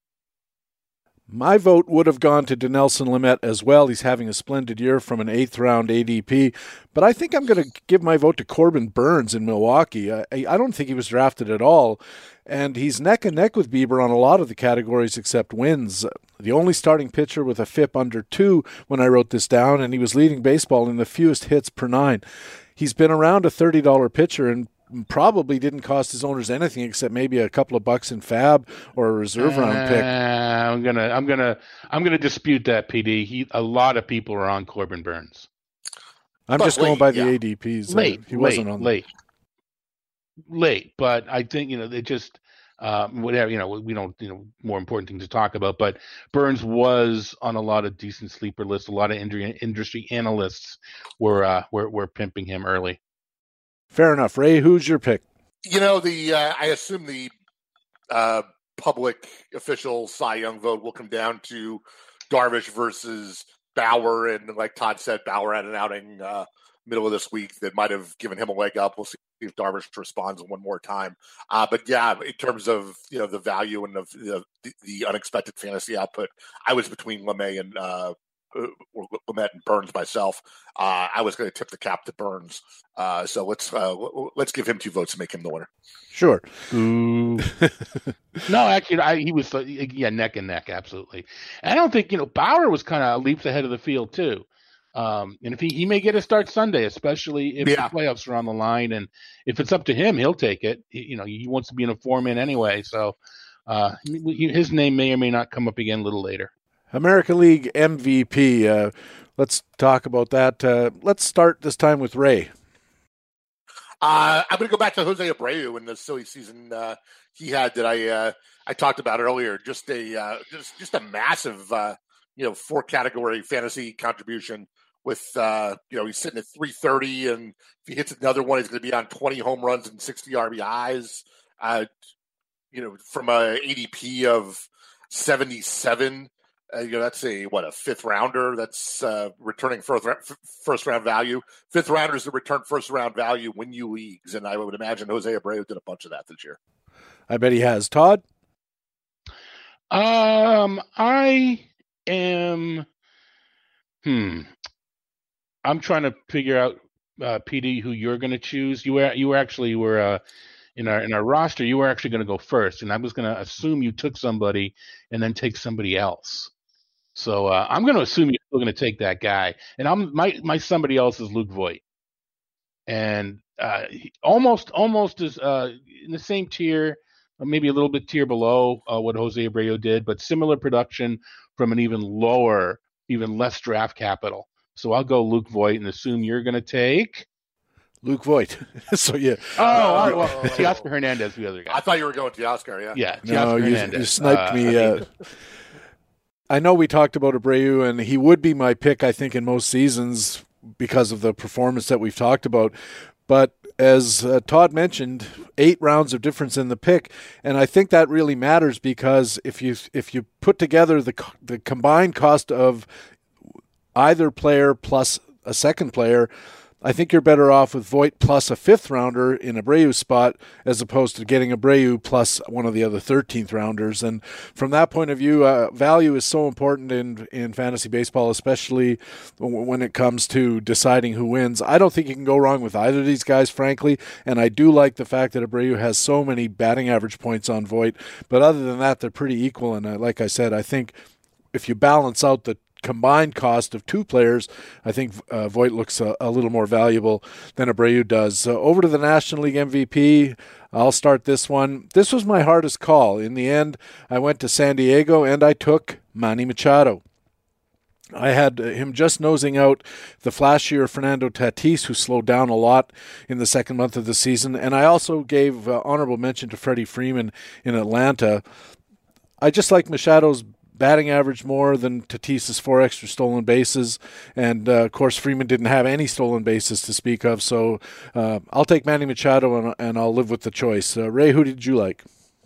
My vote would have gone to Dinelson Lamet as well. He's having a splendid year from an eighth round A D P. But I think I'm going to give my vote to Corbin Burns in Milwaukee. I, I don't think he was drafted at all. And he's neck and neck with Bieber on a lot of the categories except wins. The only starting pitcher with a F I P under two when I wrote this down, and he was leading baseball in the fewest hits per nine. He's been around a thirty dollars pitcher and probably didn't cost his owners anything except maybe a couple of bucks in fab or a reserve uh, round pick. I'm gonna, I'm gonna, I'm gonna dispute that, P D. He, a lot of people are on Corbin Burns. I'm but just late, going by yeah. the A D Ps. Late, uh, he late, wasn't on late, late. But I think you know they just. Um, whatever, you know, we don't, you know, more important things to talk about, but Burns was on a lot of decent sleeper lists. A lot of industry, industry analysts were, uh, were, were pimping him early. Fair enough. Ray, who's your pick? You know, the, uh, I assume the, uh, public official Cy Young vote will come down to Darvish versus Bauer. And like Todd said, Bauer had an outing, uh, middle of this week that might have given him a leg up. We'll see if Darvish responds one more time. Uh, but yeah, in terms of, you know, the value and of the, the, the unexpected fantasy output, I was between LeMay and uh, or Lamet and Burns myself. Uh, I was going to tip the cap to Burns. Uh, so let's uh, let's give him two votes to make him the winner. Sure. Ooh. No, actually, I, he was uh, yeah neck and neck, absolutely. And I don't think you know Bauer was kind of leaps ahead of the field too. Um, and if he, he may get a start Sunday, especially if yeah. the playoffs are on the line, and if it's up to him, he'll take it. He, you know, he wants to be in a four man anyway. So, uh, his name may or may not come up again a little later. American League M V P. Uh, let's talk about that. Uh, let's start this time with Ray. Uh, I'm going to go back to Jose Abreu in the silly season uh, he had that I uh, I talked about earlier. Just a uh, just just a massive uh, you know four category fantasy contribution. With uh, you know he's sitting at three thirty, and if he hits another one, he's going to be on twenty home runs and sixty R B Is. Uh, you know, from a A D P of seventy-seven. Uh, you know, that's a, what, a fifth rounder that's uh, returning first, first round value. Fifth rounders that return first round value win you leagues. And I would imagine Jose Abreu did a bunch of that this year. I bet he has. Todd? Um, I am, hmm, I'm trying to figure out, uh, P D, who you're going to choose. You were, you were actually, you were, uh, in our, in our roster, you were actually going to go first. And I was going to assume you took somebody and then take somebody else. So uh, I'm going to assume you're still going to take that guy, and I'm my my somebody else is Luke Voit, and uh, he almost almost is uh, in the same tier, maybe a little bit tier below uh, what Jose Abreu did, but similar production from an even lower, even less draft capital. So I'll go Luke Voit and assume you're going to take Luke Voit. So yeah. Oh, all right. Well, Teoscar Hernandez, the other guy. I thought you were going Teoscar. Yeah. Yeah. No, you, you sniped uh, me. I mean, uh, I know we talked about Abreu, and he would be my pick, I think, in most seasons because of the performance that we've talked about. But as uh, Todd mentioned, eight rounds of difference in the pick, and I think that really matters because if you if you put together the the combined cost of either player plus a second player, I think you're better off with Voit plus a fifth rounder in Abreu's spot as opposed to getting Abreu plus one of the other thirteenth rounders. And from that point of view, uh, value is so important in, in fantasy baseball, especially when it comes to deciding who wins. I don't think you can go wrong with either of these guys, frankly. And I do like the fact that Abreu has so many batting average points on Voit. But other than that, they're pretty equal. And uh, like I said, I think if you balance out the combined cost of two players, I think uh, Voit looks a, a little more valuable than Abreu does. Uh, over to the National League M V P. I'll start this one. This was my hardest call. In the end, I went to San Diego and I took Manny Machado. I had him just nosing out the flashier Fernando Tatis, who slowed down a lot in the second month of the season. And I also gave uh, honorable mention to Freddie Freeman in Atlanta. I just like Machado's batting average more than Tatis's four extra stolen bases. And, uh, of course, Freeman didn't have any stolen bases to speak of. So uh, I'll take Manny Machado, and, and I'll live with the choice. Uh, Ray, who did you like?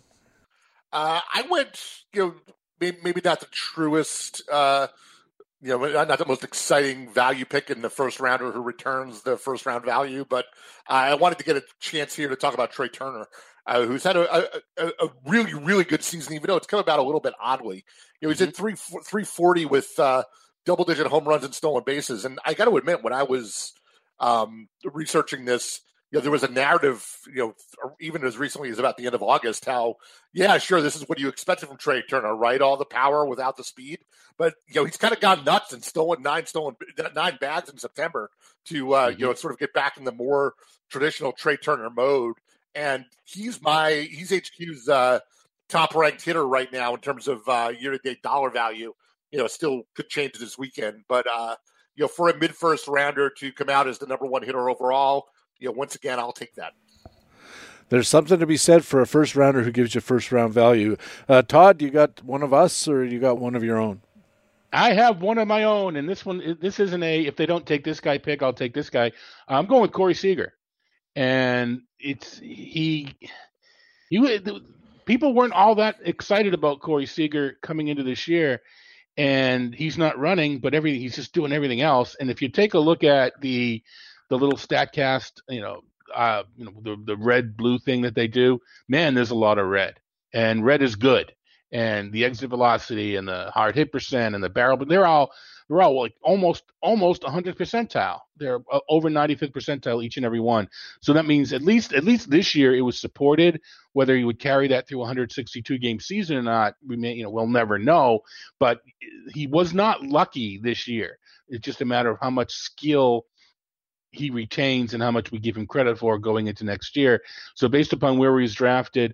Uh, I went, you know, maybe, maybe not the truest, uh, you know, not, not the most exciting value pick in the first rounder who returns the first round value, but I wanted to get a chance here to talk about Trey Turner. Uh, who's had a, a, a really, really good season, even though it's come about a little bit oddly. You know, he's mm-hmm. at three, three forty with uh, double-digit home runs and stolen bases. And I got to admit, when I was um, researching this, you know, there was a narrative, you know, even as recently as about the end of August, how, yeah, sure, this is what you expected from Trey Turner, right? All the power without the speed. But, you know, he's kind of gone nuts and stolen nine stolen nine bags in September to, uh, mm-hmm. you know, sort of get back in the more traditional Trey Turner mode. And he's my he's H Q's uh, top ranked hitter right now in terms of uh, year to date dollar value. You know, still could change this weekend, but uh, you know, for a mid first rounder to come out as the number one hitter overall, you know, once again, I'll take that. There's something to be said for a first rounder who gives you first round value. Uh, Todd, you got one of us, or you got one of your own? I have one of my own, and this one, this isn't a. If they don't take this guy pick, I'll take this guy. I'm going with Corey Seager. And it's he, he, people weren't all that excited about Corey Seager coming into this year, and he's not running, but everything he's just doing everything else. And if you take a look at the, the little Statcast, you know, uh, you know, the the red blue thing that they do, man, there's a lot of red, and red is good, and the exit velocity and the hard hit percent and the barrel, but they're all. They're all like almost almost one hundred percentile. They're over ninety-fifth percentile each and every one. So that means at least at least this year it was supported. Whether he would carry that through a one hundred sixty-two game season or not, we may you know we'll never know. But he was not lucky this year. It's just a matter of how much skill he retains and how much we give him credit for going into next year. So based upon where he's drafted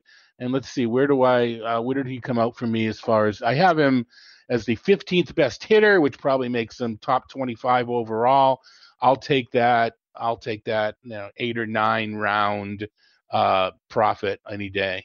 And let's see, where do I, uh, where did he come out for me as far as, I have him as the fifteenth best hitter, which probably makes him top twenty-five overall. I'll take that. I'll take that, you know, eight or nine round uh, profit any day.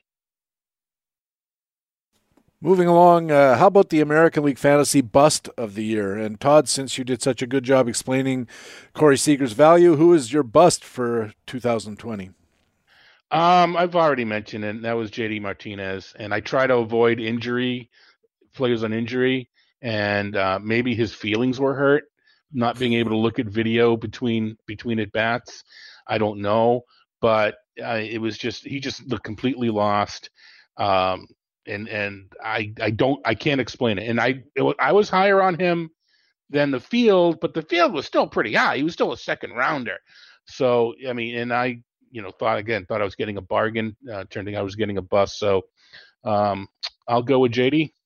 Moving along, uh, how about the American League Fantasy Bust of the Year? And Todd, since you did such a good job explaining Corey Seager's value, who is your bust for two thousand twenty? Um, I've already mentioned it. That was J D Martinez, and I try to avoid injury, players on injury, and uh, maybe his feelings were hurt, not being able to look at video between between at bats. I don't know, but uh, it was just he just looked completely lost. Um, And and I I don't I can't explain it. And I it, I was higher on him than the field, but the field was still pretty high. He was still a second rounder. So I mean, and I you know thought again thought I was getting a bargain. Uh, turned out I was getting a bust. So um, I'll go with J D.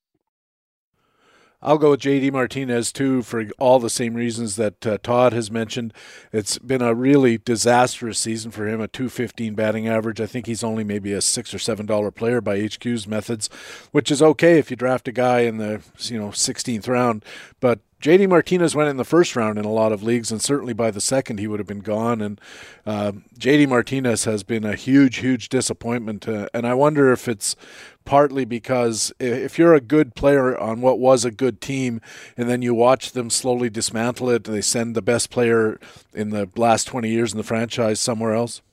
I'll go with J D Martinez, too, for all the same reasons that uh, Todd has mentioned. It's been a really disastrous season for him, a two fifteen batting average. I think he's only maybe a six or seven dollar player by H Q's methods, which is okay if you draft a guy in the you know sixteenth round. But J D Martinez went in the first round in a lot of leagues, and certainly by the second he would have been gone. And uh, J D Martinez has been a huge, huge disappointment. Uh, and I wonder if it's partly because if you're a good player on what was a good team and then you watch them slowly dismantle it, they send the best player in the last twenty years in the franchise somewhere else.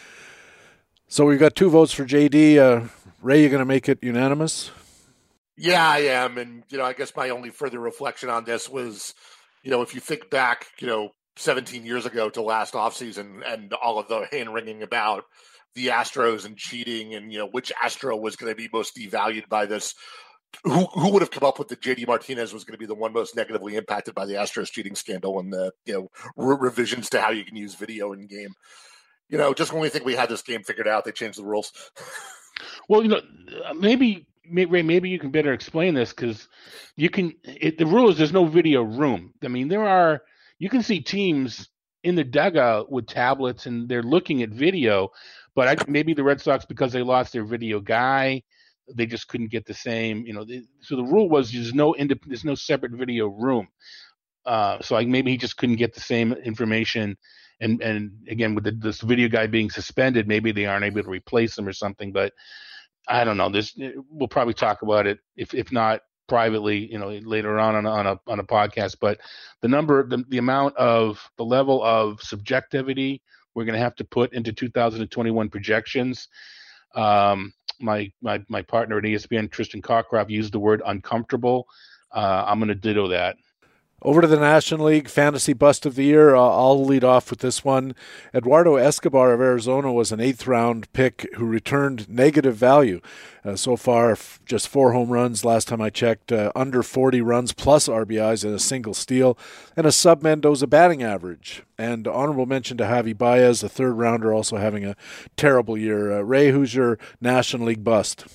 So we've got two votes for J D. Uh, Ray, you going to make it unanimous? Yeah, I am. And, you know, I guess my only further reflection on this was, you know, if you think back, you know, seventeen years ago to last offseason and all of the hand-wringing about the Astros and cheating and, you know, which Astro was going to be most devalued by this, who who would have come up with that J D Martinez was going to be the one most negatively impacted by the Astros cheating scandal and the, you know, re- revisions to how you can use video in game? You know, just when we think we had this game figured out, they changed the rules. Well, you know, maybe Ray, maybe you can better explain this because you can. It, the rule is there's no video room. I mean, there are. You can see teams in the dugout with tablets and they're looking at video, but I, maybe the Red Sox, because they lost their video guy, they just couldn't get the same. You know, they, so the rule was there's no indep- there's no separate video room. Uh, so I, maybe he just couldn't get the same information. And and again, with the, this video guy being suspended, maybe they aren't able to replace him or something. But I don't know. This we'll probably talk about it if if not privately, you know, later on on a, on a on a podcast. But the number, the, the amount of the level of subjectivity we're going to have to put into two thousand twenty-one projections. Um, my my my partner at E S P N, Tristan Cockcroft, used the word uncomfortable. Uh, I'm going to ditto that. Over to the National League Fantasy Bust of the Year. Uh, I'll lead off with this one. Eduardo Escobar of Arizona was an eighth-round pick who returned negative value. Uh, so far, f- just four home runs last time I checked, uh, under forty runs plus R B Is and a single steal, and a sub-Mendoza batting average. And honorable mention to Javi Baez, a third-rounder, also having a terrible year. Uh, Ray, who's your National League bust?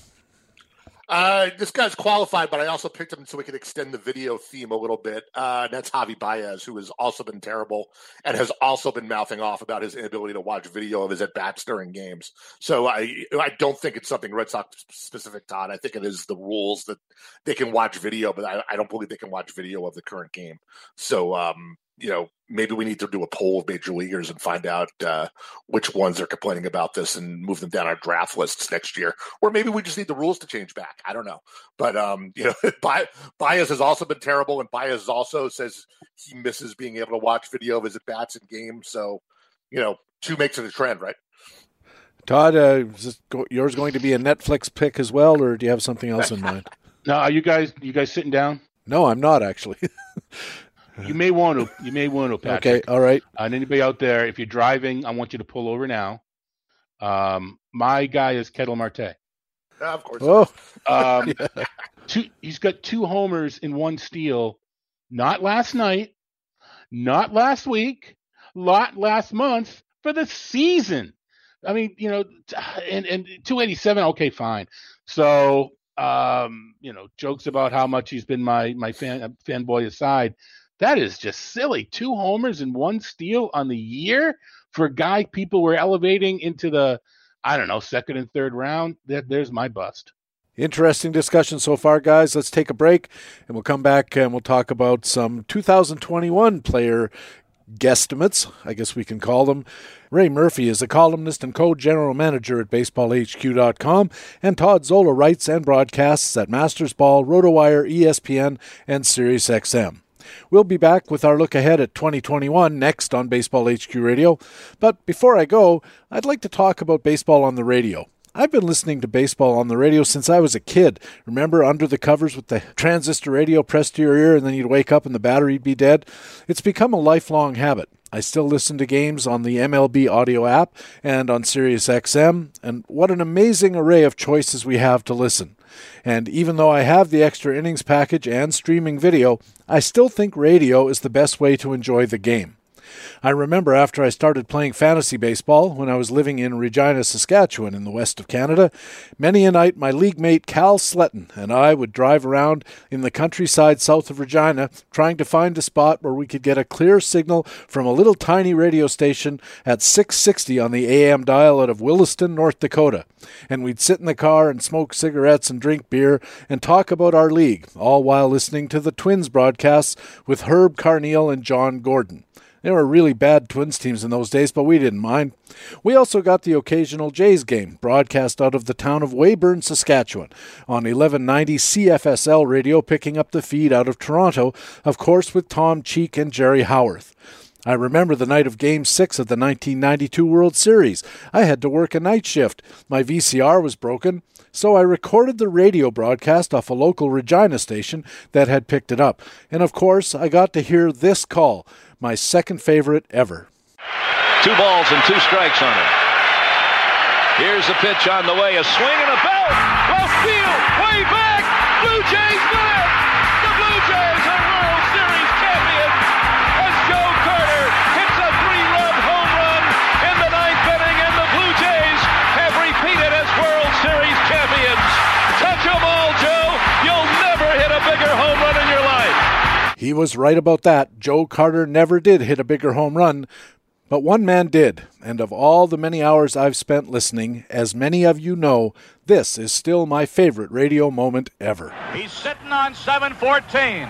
Uh, this guy's qualified, but I also picked him so we could extend the video theme a little bit. Uh, that's Javi Baez, who has also been terrible and has also been mouthing off about his inability to watch video of his at-bats during games. So I I don't think it's something Red Sox specific, Todd. I think it is the rules that they can watch video, but I, I don't believe they can watch video of the current game. So, um, you know, maybe we need to do a poll of major leaguers and find out uh, which ones are complaining about this and move them down our draft lists next year. Or maybe we just need the rules to change back. I don't know. But, um, you know, Baez has also been terrible, and Baez also says he misses being able to watch video of his at-bats in games. So, you know, two makes it a trend, right? Todd, uh, is this go- yours going to be a Netflix pick as well, or do you have something else in mind? No, are you guys you guys sitting down? No, I'm not, actually. You may want to. You may want to, Patrick. Okay, all right. Uh, and anybody out there, if you're driving, I want you to pull over now. Um, my guy is Ketel Marte. Yeah, of course. Oh, um, yeah. two, he's got two homers in one steal. Not last night, not last week, not last month, for the season. I mean, you know, and, and two eighty-seven, okay, fine. So, um, you know, jokes about how much he's been my my fan fanboy aside. That is just silly. Two homers and one steal on the year for a guy people were elevating into the I don't know, second and third round, there, there's my bust. Interesting discussion so far, guys. Let's take a break, and we'll come back and we'll talk about some two thousand twenty-one player guesstimates, I guess we can call them. Ray Murphy is a columnist and co-general manager at baseball H Q dot com, and Todd Zola writes and broadcasts at Masters Ball, RotoWire, E S P N, and SiriusXM. We'll be back with our look ahead at twenty twenty-one next on Baseball H Q Radio. But before I go, I'd like to talk about baseball on the radio. I've been listening to baseball on the radio since I was a kid. Remember, under the covers with the transistor radio pressed to your ear, and then you'd wake up and the battery'd be dead? It's become a lifelong habit. I still listen to games on the M L B audio app and on SiriusXM, and what an amazing array of choices we have to listen. And even though I have the extra innings package and streaming video, I still think radio is the best way to enjoy the game. I remember after I started playing fantasy baseball when I was living in Regina, Saskatchewan in the west of Canada, many a night my league mate Cal Sletton and I would drive around in the countryside south of Regina trying to find a spot where we could get a clear signal from a little tiny radio station at six sixty on the A M dial out of Williston, North Dakota. And we'd sit in the car and smoke cigarettes and drink beer and talk about our league, all while listening to the Twins broadcasts with Herb Carneal and John Gordon. They were really bad Twins teams in those days, but we didn't mind. We also got the occasional Jays game, broadcast out of the town of Weyburn, Saskatchewan, on eleven ninety C F S L radio, picking up the feed out of Toronto, of course with Tom Cheek and Jerry Howarth. I remember the night of Game six of the nineteen ninety-two World Series. I had to work a night shift. My V C R was broken, so I recorded the radio broadcast off a local Regina station that had picked it up. And of course, I got to hear this call, my second favorite ever. Two balls and two strikes on it. Here's the pitch on the way, a swing and a belt. Left field, way back. Blue Jays win it. The Blue Jays are World Series champions as Joe Carter hits a three-run home run in the ninth inning, and the Blue Jays have repeated as World Series champions. Touch 'em all, Joe. You'll never hit a bigger home run in your life. He was right about that. Joe Carter never did hit a bigger home run, but one man did. And of all the many hours I've spent listening, as many of you know, this is still my favorite radio moment ever. He's sitting on seven fourteen.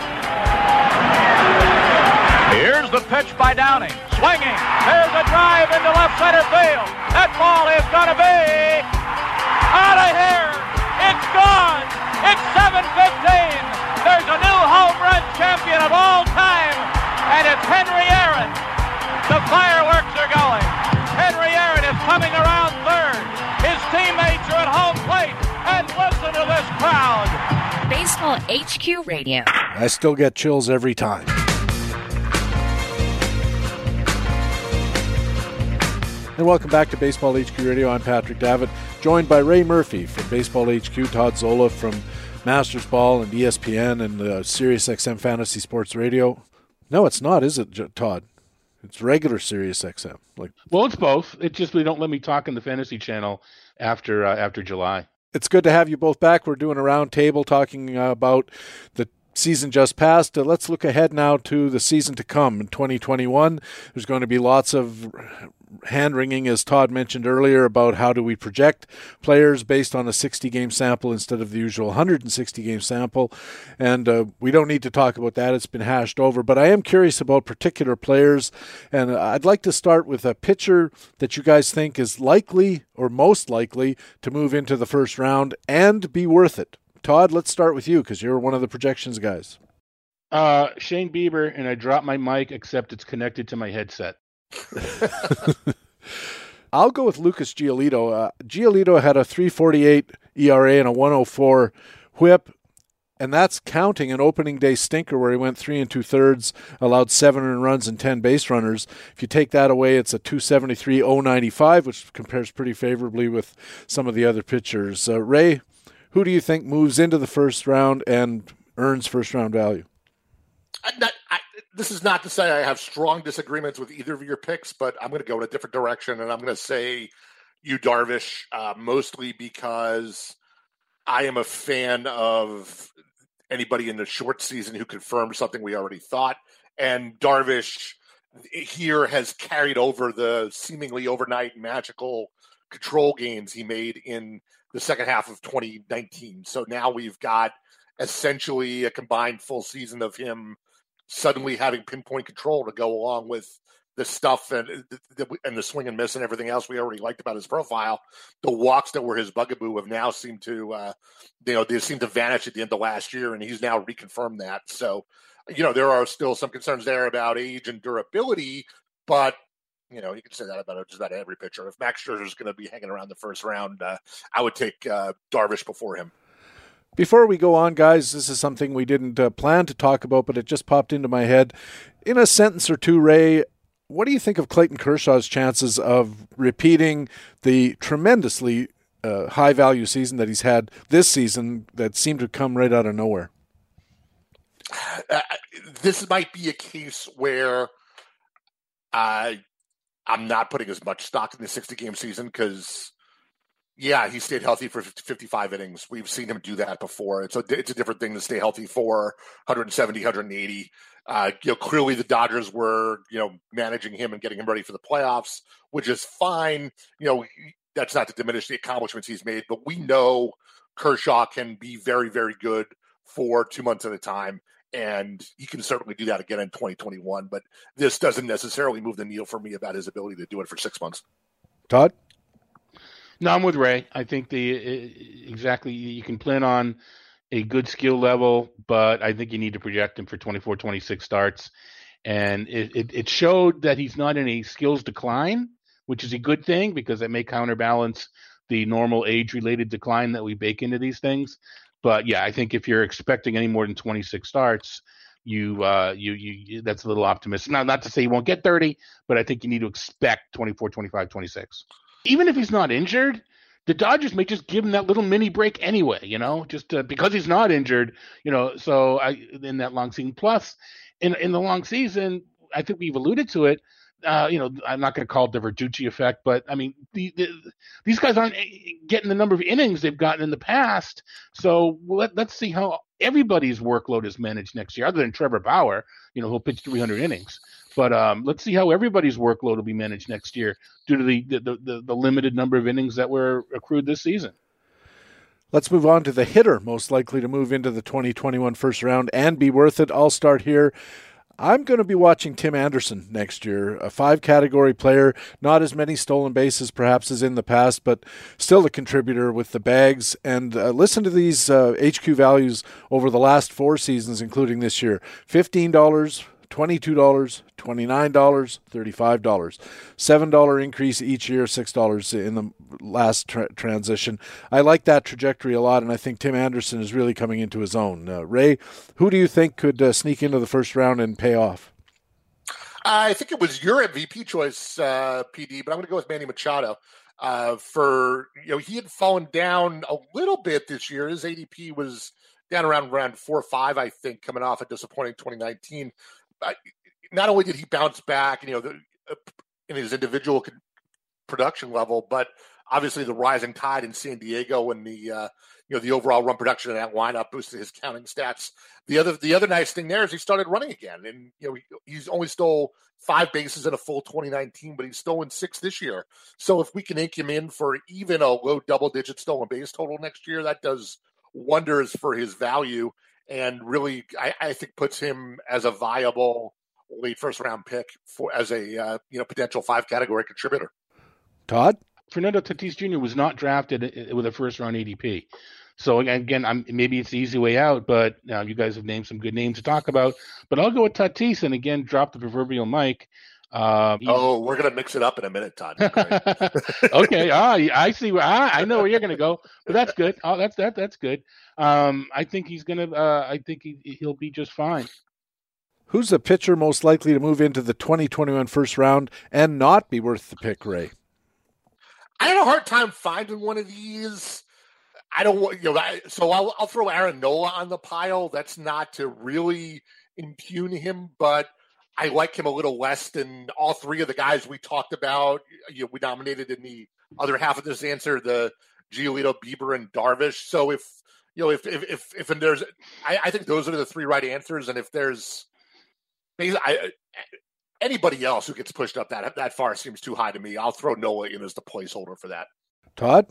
Here's the pitch by Downing. Swinging. There's a drive into left center field. That ball is going to be out of here. It's gone. It's seven fifteen. There's a new home run champion of all time, and it's Henry Aaron. The fireworks are going. Henry Aaron is coming around third. His teammates are at home plate, and listen to this crowd. Baseball H Q Radio. I still get chills every time. And welcome back to Baseball H Q Radio. I'm Patrick Davitt, joined by Ray Murphy from Baseball H Q, Todd Zola from Masters Ball and E S P N and uh, SiriusXM Fantasy Sports Radio. No, it's not, is it, Todd? It's regular SiriusXM. Like, well, it's both. It's just they don't let me talk in the Fantasy Channel after uh, after July. It's good to have you both back. We're doing a round table talking uh, about the season just passed. Uh, let's look ahead now to the season to come in twenty twenty-one. There's going to be lots of hand-wringing, as Todd mentioned earlier, about how do we project players based on a sixty-game sample instead of the usual one hundred sixty-game sample. And uh, we don't need to talk about that. It's been hashed over. But I am curious about particular players, and I'd like to start with a pitcher that you guys think is likely or most likely to move into the first round and be worth it. Todd, let's start with you because you're one of the projections guys. Uh, Shane Bieber, and I dropped my mic, except it's connected to my headset. I'll go with Lucas Giolito. Uh, Giolito had a three forty-eight E R A and a one oh four whip, and that's counting an opening day stinker where he went three and two thirds, allowed seven earned runs and ten base runners. If you take that away, it's a two seventy-three oh ninety-five, which compares pretty favorably with some of the other pitchers. Uh, Ray, who do you think moves into the first round and earns first round value? I'm not, I, this is not to say I have strong disagreements with either of your picks, but I'm going to go in a different direction, and I'm going to say Yu Darvish, uh, mostly because I am a fan of anybody in the short season who confirms something we already thought, and Darvish here has carried over the seemingly overnight magical control gains he made in the second half of twenty nineteen. So now we've got essentially a combined full season of him suddenly having pinpoint control to go along with the stuff and the, and the swing and miss and everything else we already liked about his profile. The walks that were his bugaboo have now seemed to, uh, you know, they seem to vanish at the end of last year, and he's now reconfirmed that. So, you know, there are still some concerns there about age and durability, but, you know, you can say that about just about every pitcher. If Max Scherzer is going to be hanging around the first round, uh, I would take uh, Darvish before him. Before we go on, guys, this is something we didn't uh, plan to talk about, but it just popped into my head. In a sentence or two, Ray, what do you think of Clayton Kershaw's chances of repeating the tremendously uh, high-value season that he's had this season that seemed to come right out of nowhere? Uh, this might be a case where I, I'm not putting as much stock in the sixty-game season because, yeah, he stayed healthy for fifty-five innings. We've seen him do that before. It's a, it's a different thing to stay healthy for one seventy, one eighty. Uh, you know, clearly the Dodgers were, you know, managing him and getting him ready for the playoffs, which is fine. You know, that's not to diminish the accomplishments he's made, but we know Kershaw can be very, very good for two months at a time, and he can certainly do that again in twenty twenty-one. But this doesn't necessarily move the needle for me about his ability to do it for six months. Todd? No, I'm with Ray. I think the exactly you can plan on a good skill level, but I think you need to project him for twenty-four, twenty-six starts. And it, it, it showed that he's not in a skills decline, which is a good thing because it may counterbalance the normal age-related decline that we bake into these things. But yeah, I think if you're expecting any more than twenty-six starts, you uh, you you that's a little optimistic. Not not to say he won't get thirty, but I think you need to expect twenty-four, twenty-five, twenty-six. Even if he's not injured, the Dodgers may just give him that little mini break anyway, you know, just uh, because he's not injured, you know. So I, in that long season, plus in in the long season, I think we've alluded to it. Uh, you know, I'm not going to call it the Verducci effect, but I mean, the, the, these guys aren't getting the number of innings they've gotten in the past. So let, let's see how everybody's workload is managed next year, other than Trevor Bauer, you know, who'll pitch three hundred innings. But um, let's see how everybody's workload will be managed next year due to the, the, the, the limited number of innings that were accrued this season. Let's move on to the hitter most likely to move into the twenty twenty-one first round and be worth it. I'll start here. I'm going to be watching Tim Anderson next year, a five-category player, not as many stolen bases perhaps as in the past, but still a contributor with the bags. And uh, listen to these uh, H Q values over the last four seasons, including this year. fifteen dollars, twenty-two dollars, twenty-nine dollars, thirty-five dollars. seven dollars increase each year, six dollars in the last tra- transition. I like that trajectory a lot, and I think Tim Anderson is really coming into his own. Uh, Ray, who do you think could uh, sneak into the first round and pay off? I think it was your M V P choice, uh, P D, but I'm going to go with Manny Machado. Uh, for, you know, he had fallen down a little bit this year. His A D P was down around around four or five, I think, coming off a disappointing twenty nineteen. I, not only did he bounce back, you know, the, uh, in his individual production level, but obviously the rising tide in San Diego and the uh, you know the overall run production of that lineup boosted his counting stats. The other the other nice thing there is he started running again, and you know he, he's only stole five bases in a full twenty nineteen, but he's stolen six this year. So if we can ink him in for even a low double digit stolen base total next year, that does wonders for his value. And really, I, I think puts him as a viable late first round pick for as a uh, you know potential five category contributor. Todd? Fernando Tatis Junior was not drafted with a first round A D P. So again, I'm, maybe it's the easy way out, but uh, you guys have named some good names to talk about. But I'll go with Tatis and again drop the proverbial mic. Uh, oh, we're gonna mix it up in a minute, Todd. Okay, ah, I see. Ah, I know where you're gonna go, but that's good. Oh, that's that. That's good. Um, I think he's gonna. Uh, I think he, he'll be just fine. Who's the pitcher most likely to move into the twenty twenty-one first round and not be worth the pick, Ray? I had a hard time finding one of these. I don't want, you know, I, so I'll, I'll throw Aaron Nola on the pile. That's not to really impugn him, but I like him a little less than all three of the guys we talked about. You know, we nominated in the other half of this answer, the Giolito, Bieber, and Darvish. So if, you know, if, if, if, if and there's, I, I think those are the three right answers. And if there's, I, anybody else who gets pushed up that that far seems too high to me. I'll throw Nola in as the placeholder for that. Todd?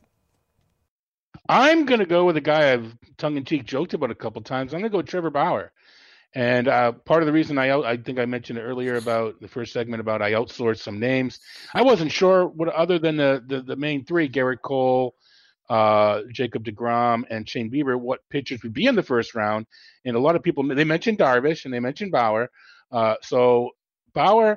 I'm going to go with a guy I've tongue-in-cheek joked about a couple times. I'm going to go with Trevor Bauer. And uh, part of the reason I out, I think I mentioned it earlier about the first segment about I outsourced some names. I wasn't sure what other than the the, the main three, Garrett Cole, uh, Jacob deGrom, and Shane Bieber, what pitchers would be in the first round. And a lot of people, they mentioned Darvish and they mentioned Bauer. Uh, so Bauer,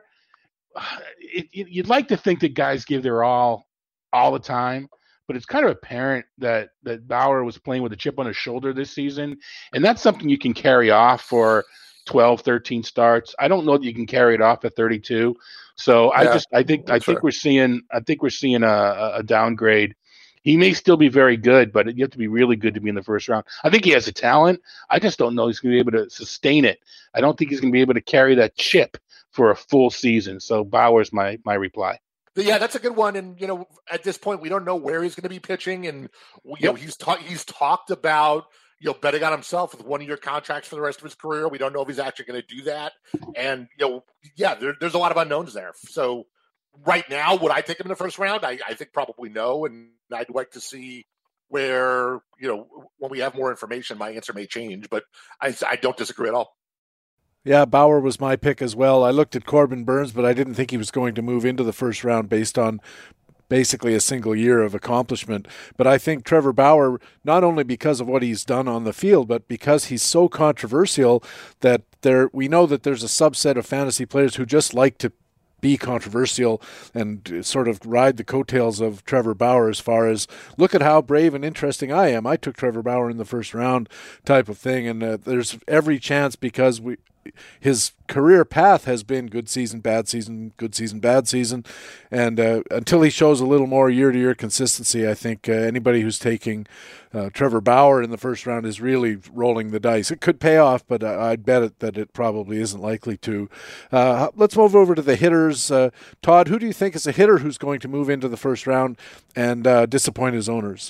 it, it, you'd like to think that guys give their all all the time. But it's kind of apparent that, that Bauer was playing with a chip on his shoulder this season. And that's something you can carry off for twelve, thirteen starts. I don't know that you can carry it off at thirty-two. So yeah, I just, I think, I think fair. we're seeing, I think we're seeing a, a downgrade. He may still be very good, but you have to be really good to be in the first round. I think he has a talent. I just don't know he's going to be able to sustain it. I don't think he's going to be able to carry that chip for a full season. So Bauer's my, my reply. Yeah, that's a good one. And, you know, at this point, we don't know where he's going to be pitching. And, you yep. know, he's, ta- he's talked about, you know, betting on himself with one-year contracts for the rest of his career. We don't know if he's actually going to do that. And, you know, yeah, there, there's a lot of unknowns there. So right now, would I take him in the first round? I, I think probably no. And I'd like to see where, you know, when we have more information, my answer may change. But I, I don't disagree at all. Yeah, Bauer was my pick as well. I looked at Corbin Burns, but I didn't think he was going to move into the first round based on basically a single year of accomplishment. But I think Trevor Bauer, not only because of what he's done on the field, but because he's so controversial that there, we know that there's a subset of fantasy players who just like to be controversial and sort of ride the coattails of Trevor Bauer as far as, look at how brave and interesting I am. I took Trevor Bauer in the first round type of thing. And uh, there's every chance because we, his career path has been good season, bad season, good season, bad season. And uh, until he shows a little more year-to-year consistency, I think uh, anybody who's taking uh, Trevor Bauer in the first round is really rolling the dice. It could pay off, but uh, I'd bet it that it probably isn't likely to. Uh, let's move over to the hitters. Uh, Todd, who do you think is a hitter who's going to move into the first round and uh, disappoint his owners?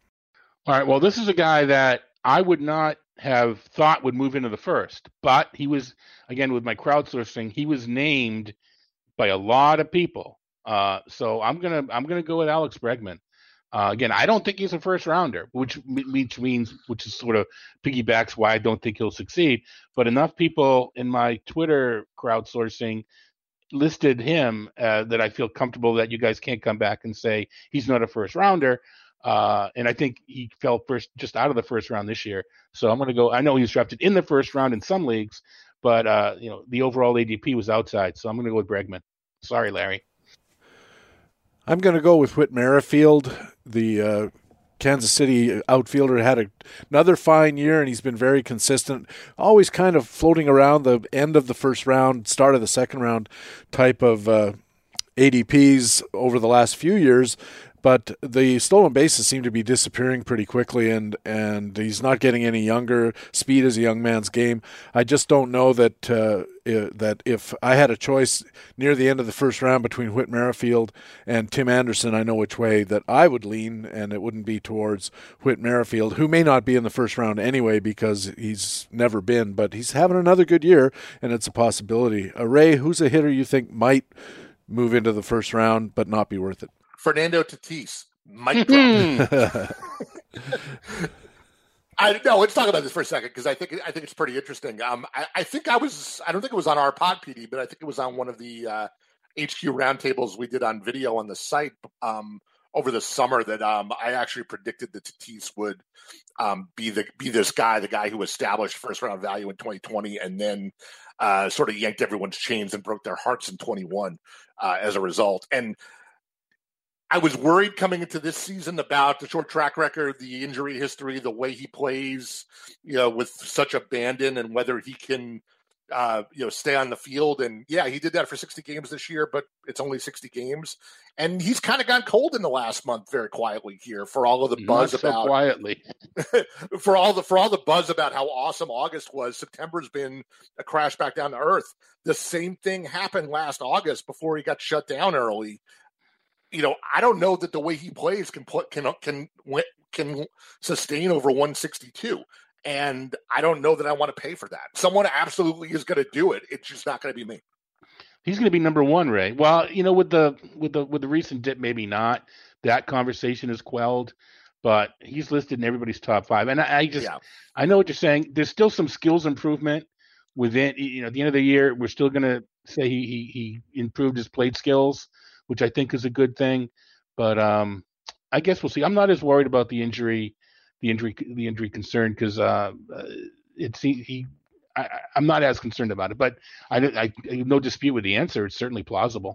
All right, well, this is a guy that I would not have thought would move into the first, but he was, again, with my crowdsourcing, he was named by a lot of people. Uh, so I'm gonna I'm gonna go with Alex Bregman. Uh, again, I don't think he's a first rounder, which which means which is sort of piggybacks why I don't think he'll succeed. But enough people in my Twitter crowdsourcing listed him uh, that I feel comfortable that you guys can't come back and say he's not a first rounder. Uh, and I think he fell first, just out of the first round this year. So I'm going to go. I know he was drafted in the first round in some leagues, but uh, you know the overall A D P was outside. So I'm going to go with Bregman. Sorry, Larry. I'm going to go with Whit Merrifield. The uh, Kansas City outfielder had a, another fine year, and he's been very consistent. Always kind of floating around the end of the first round, start of the second round type of uh, A D Ps over the last few years. But the stolen bases seem to be disappearing pretty quickly, and, and he's not getting any younger. Speed is a young man's game. I just don't know that uh, that if I had a choice near the end of the first round between Whit Merrifield and Tim Anderson, I know which way that I would lean, and it wouldn't be towards Whit Merrifield, who may not be in the first round anyway because he's never been, but he's having another good year, and it's a possibility. Uh, Ray, who's a hitter you think might move into the first round but not be worth it? Fernando Tatis might drop. I no, let's talk about this for a second because I think I think it's pretty interesting. Um, I, I think I was I don't think it was on our pod, P D, but I think it was on one of the uh, H Q roundtables we did on video on the site um, over the summer that um, I actually predicted that Tatis would um, be the be this guy, the guy who established first round value in twenty twenty, and then uh, sort of yanked everyone's chains and broke their hearts in twenty-one uh, as a result. And I was worried coming into this season about the short track record, the injury history, the way he plays, you know, with such abandon, and whether he can, uh, you know, stay on the field. And yeah, he did that for sixty games this year, but it's only sixty games, and he's kind of gone cold in the last month, very quietly here, for all of the buzz Not so about quietly, for all the for all the buzz about how awesome August was. September's been a crash back down to earth. The same thing happened last August before he got shut down early. You know, I don't know that the way he plays can put can can can sustain over one sixty-two, and I don't know that I want to pay for that. Someone absolutely is going to do it. It's just not going to be me. He's going to be number one, Ray. Well, you know, with the with the with the recent dip, maybe not, that conversation is quelled. But he's listed in everybody's top five. And I, I just, Yeah. I know what you're saying. There's still some skills improvement within, you know, at the end of the year, we're still going to say he, he, he improved his plate skills, which I think is a good thing. But um, I guess we'll see. I'm not as worried about the injury, the injury, the injury concern because uh, it's he, he I, I'm not as concerned about it. But I, I, I have no dispute with the answer. It's certainly plausible.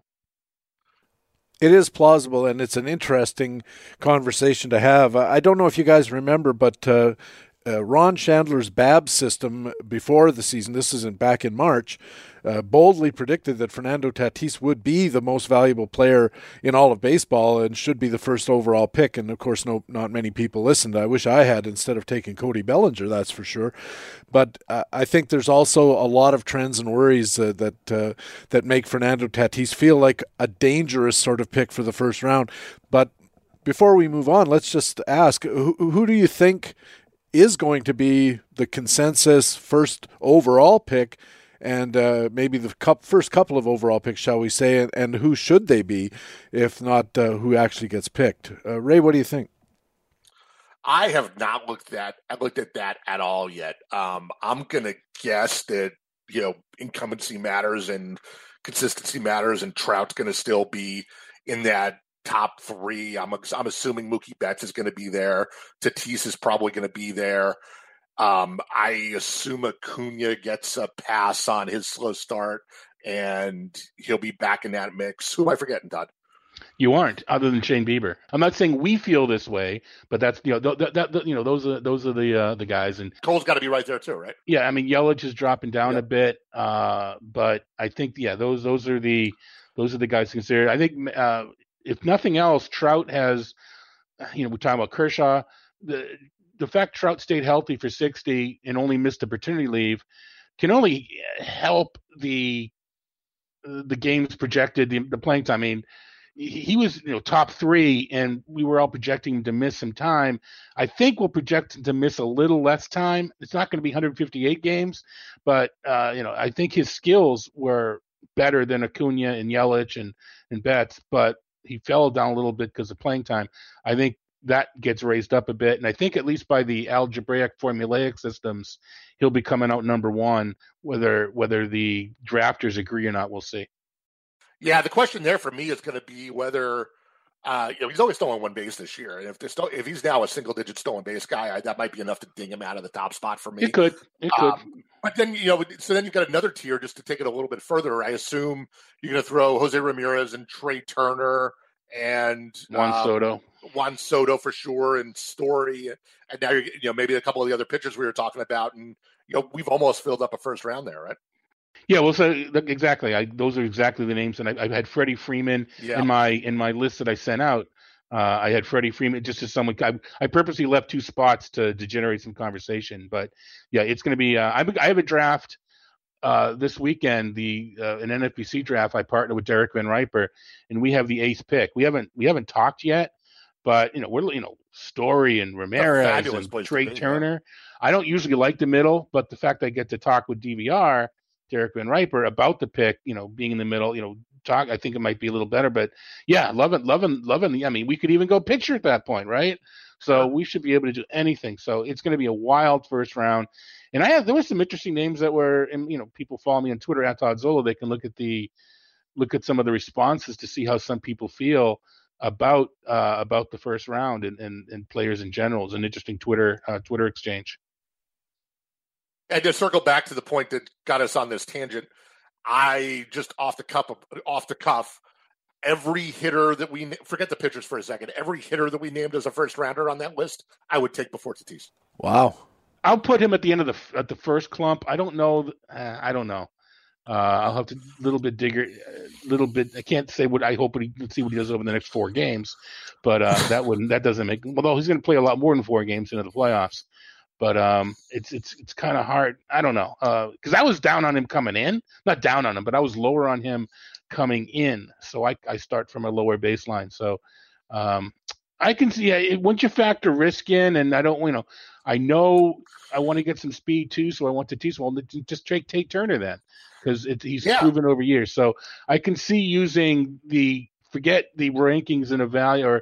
It is plausible, and it's an interesting conversation to have. I don't know if you guys remember, but uh, uh, Ron Chandler's B A B system before the season, this isn't back in March, uh, boldly predicted that Fernando Tatis would be the most valuable player in all of baseball and should be the first overall pick. And, of course, no, not many people listened. I wish I had instead of taking Cody Bellinger, that's for sure. But uh, I think there's also a lot of trends and worries uh, that uh, that make Fernando Tatis feel like a dangerous sort of pick for the first round. But before we move on, let's just ask, who, who do you think is going to be the consensus first overall pick and uh, maybe the cup, first couple of overall picks, shall we say, and, and who should they be, if not uh, who actually gets picked? Uh, Ray, what do you think? I have not looked at I looked at that at all yet. Um, I'm gonna guess that you know incumbency matters and consistency matters, and Trout's gonna still be in that top three. I'm I'm assuming Mookie Betts is going to be there. Tatis is probably going to be there. Um, I assume Acuna gets a pass on his slow start, and he'll be back in that mix. Who am I forgetting, Todd? You aren't, other than Shane Bieber. I'm not saying we feel this way, but that's you know th- that, that you know those are those are the uh, the guys. And Cole's got to be right there too, right? Yeah, I mean Yelich is dropping down Yep. a bit, uh, but I think yeah those those are the those are the guys to consider. I think uh, if nothing else, Trout has, you know, we're talking about Kershaw. The the fact Trout stayed healthy for sixty and only missed the paternity leave can only help the the games projected, the, the playing time. I mean, he was, you know, top three, and we were all projecting him to miss some time. I think we'll project him to miss a little less time. It's not going to be one hundred fifty-eight games, but uh, you know, I think his skills were better than Acuna and Yelich and and Betts, but he fell down a little bit because of playing time. I think that gets raised up a bit, and I think at least by the algebraic formulaic systems, he'll be coming out number one. Whether whether the drafters agree or not, we'll see. Yeah, the question there for me is going to be whether uh, you know he's only stolen one base this year, and if there's sto- if he's now a single digit stolen base guy, I, that might be enough to ding him out of the top spot for me. It could, it could. Um, but then you know, so then you've got another tier just to take it a little bit further. I assume you're going to throw Jose Ramirez and Trey Turner and Juan um, Soto. Juan Soto for sure, and Story, and now you're you know maybe a couple of the other pitchers we were talking about, and you know we've almost filled up a first round there, right? Yeah, well, so exactly. I, those are exactly the names, and I, I've had Freddie Freeman Yeah. in my in my list that I sent out. Uh, I had Freddie Freeman just as someone. I, I purposely left two spots to, to generate some conversation, but yeah, it's going to be. Uh, I, I have a draft uh, this weekend, the uh, an N F B C draft. I partner with Derek Van Riper, and we have the eighth pick. We haven't we haven't talked yet, but you know we're you know Story and Ramirez fabulous and place to Trey be, yeah. Turner. I don't usually like the middle, but the fact I get to talk with D V R. Derek Van Riper about the pick, you know, being in the middle, you know, talk. I think it might be a little better, but yeah, loving, loving, loving. I mean, we could even go pitcher at that point, right? So we should be able to do anything. So it's going to be a wild first round. And I have there were some interesting names that were, and you know, people follow me on Twitter at Todd Zola. They can look at the look at some of the responses to see how some people feel about uh, about the first round and, and and players in general. It's an interesting Twitter uh, Twitter exchange. And to circle back to the point that got us on this tangent, I just off the cuff, off the cuff, every hitter that we forget the pitchers for a second. Every hitter that we named as a first rounder on that list, I would take before Tatis. Wow, I'll put him at the end of the at the first clump. I don't know. Uh, I don't know. Uh, I'll have to a little bit digger, a little bit. I can't say what I hope. He, let's see what he does over the next four games, but uh, that wouldn't. That doesn't make. Although he's going to play a lot more than four games into the playoffs. But um, it's it's it's kind of hard. I don't know because uh, I was down on him coming in, not down on him, but I was lower on him coming in. So I, I start from a lower baseline. So um, I can see it, once you factor risk in, and I don't, you know, I know I want to get some speed too, so I want to teach. Well, just take Tate Turner then because he's Yeah. proven over years. So I can see using the forget the rankings and evaluate or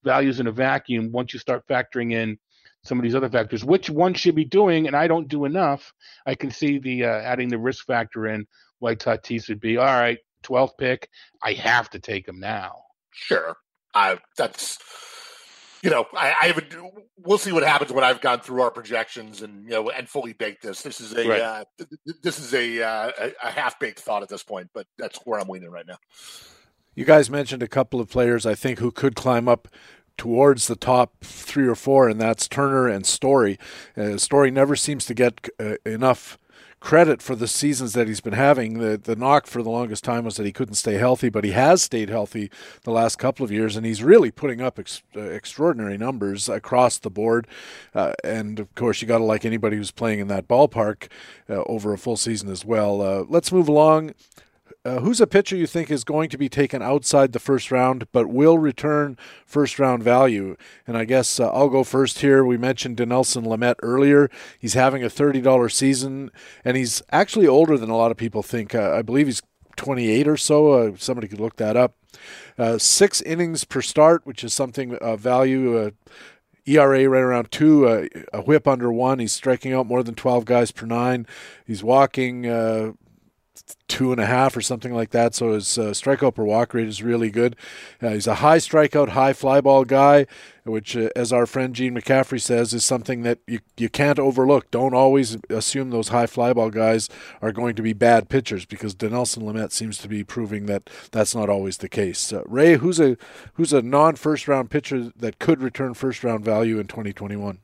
values in a vacuum once you start factoring in some of these other factors, which one should be doing, and I don't do enough. I can see the uh, adding the risk factor in why Tatis would be, all right, twelfth pick, I have to take him now. Sure. I, that's, you know, I, I haven't, we'll see what happens when I've gone through our projections and, you know, and fully baked this. This is a, Right. uh, this is a, uh, a, a half-baked thought at this point, but that's where I'm leaning right now. You guys mentioned a couple of players, I think, who could climb up towards the top three or four, and that's Turner and Story. Uh, Story never seems to get uh, enough credit for the seasons that he's been having. The the knock for the longest time was that he couldn't stay healthy, but he has stayed healthy the last couple of years, and he's really putting up ex- uh, extraordinary numbers across the board. Uh, and, of course, you got to like anybody who's playing in that ballpark uh, over a full season as well. Uh, let's move along. Uh, who's a pitcher you think is going to be taken outside the first round but will return first-round value? And I guess uh, I'll go first here. We mentioned Dinelson Lamet earlier. He's having a thirty dollars season, and he's actually older than a lot of people think. Uh, I believe he's twenty-eight or so. Uh, somebody could look that up. Uh, six innings per start, which is something of uh, value. Uh, E R A right around two, uh, a whip under one. He's striking out more than twelve guys per nine. He's walking Uh, two and a half or something like that, so his uh, strikeout per walk rate is really good. Uh, he's a high strikeout, high fly ball guy, which, uh, as our friend Gene McCaffrey says, is something that you, you can't overlook. Don't always assume those high fly ball guys are going to be bad pitchers, because Dinelson Lamet seems to be proving that that's not always the case. Uh, Ray, who's a who's a non-first round pitcher that could return first round value in twenty twenty-one?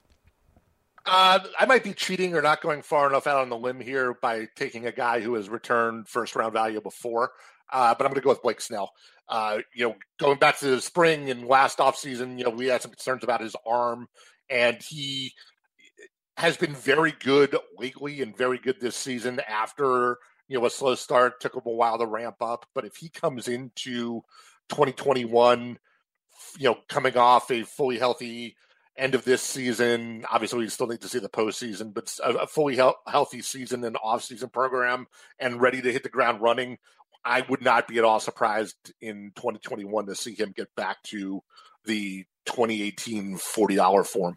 Uh, I might be cheating or not going far enough out on the limb here by taking a guy who has returned first round value before, uh, but I'm going to go with Blake Snell. Uh, you know, going back to the spring and last offseason, you know, we had some concerns about his arm, and he has been very good lately and very good this season after, you know, a slow start. Took him a while to ramp up, but if he comes into twenty twenty-one, you know, coming off a fully healthy end of this season, obviously we still need to see the postseason, but a, a fully he- healthy season and off-season program and ready to hit the ground running, I would not be at all surprised in twenty twenty-one to see him get back to the twenty eighteen forty dollars form.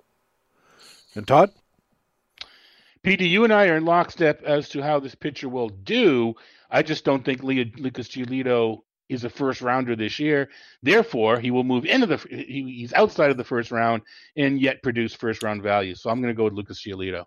And Todd? Petey, you and I are in lockstep as to how this pitcher will do. I just don't think Leo, Lucas Giolito is a first rounder this year. Therefore, he will move into the he, he's outside of the first round and yet produce first round value. So I'm going to go with Lucas Giolito.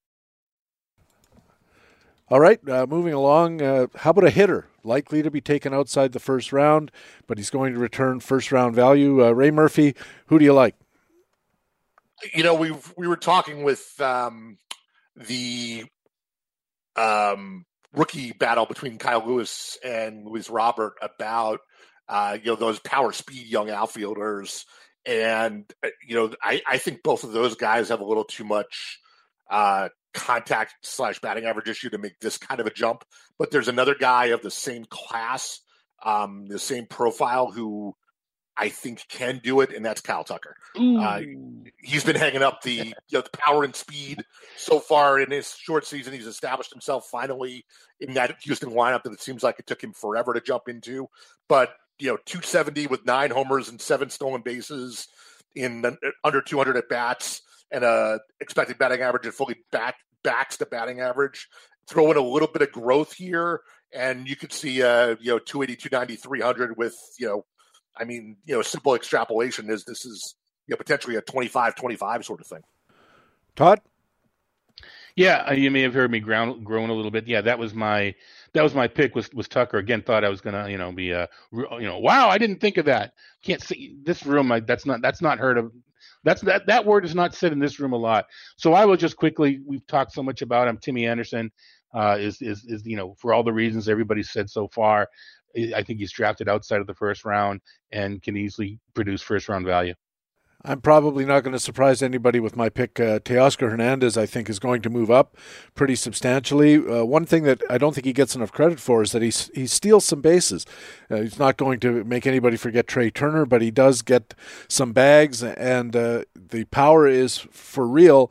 All right, uh, moving along. Uh, how about a hitter likely to be taken outside the first round, but he's going to return first round value? Uh, Ray Murphy, who do you like? You know, we we were talking with um, the um, rookie battle between Kyle Lewis and Luis Robert about, uh, you know, those power speed young outfielders. And, uh, you know, I, I think both of those guys have a little too much uh, contact slash batting average issue to make this kind of a jump. But there's another guy of the same class, um, the same profile who I think can do it, and that's Kyle Tucker. Uh, he's been hanging up the, you know, the power and speed so far in his short season. He's established himself finally in that Houston lineup that it seems like it took him forever to jump into. But, you know, two seventy with nine homers and seven stolen bases in the, under two hundred at bats, and a expected batting average that fully back, backs the batting average. Throw in a little bit of growth here, and you could see, uh, you know, two eighty, two ninety, three hundred with, you know, I mean, you know, simple extrapolation is this is, you know, potentially a twenty-five twenty-five sort of thing. Todd? Yeah, you may have heard me ground, groan a little bit. Yeah, that was my that was my pick was, was Tucker. Again, thought I was gonna, you know, be a, you know, wow, I didn't think of that. Can't see this room. I, that's not that's not heard of. That's that that word does not sit in this room a lot. So I will just quickly. We've talked so much about him. Timmy Anderson uh, is is is you know, for all the reasons everybody said so far. I think he's drafted outside of the first round and can easily produce first round value. I'm probably not going to surprise anybody with my pick. Uh, Teoscar Hernandez, I think, is going to move up pretty substantially. Uh, one thing that I don't think he gets enough credit for is that he he steals some bases. Uh, he's not going to make anybody forget Trey Turner, but he does get some bags, and uh, the power is for real.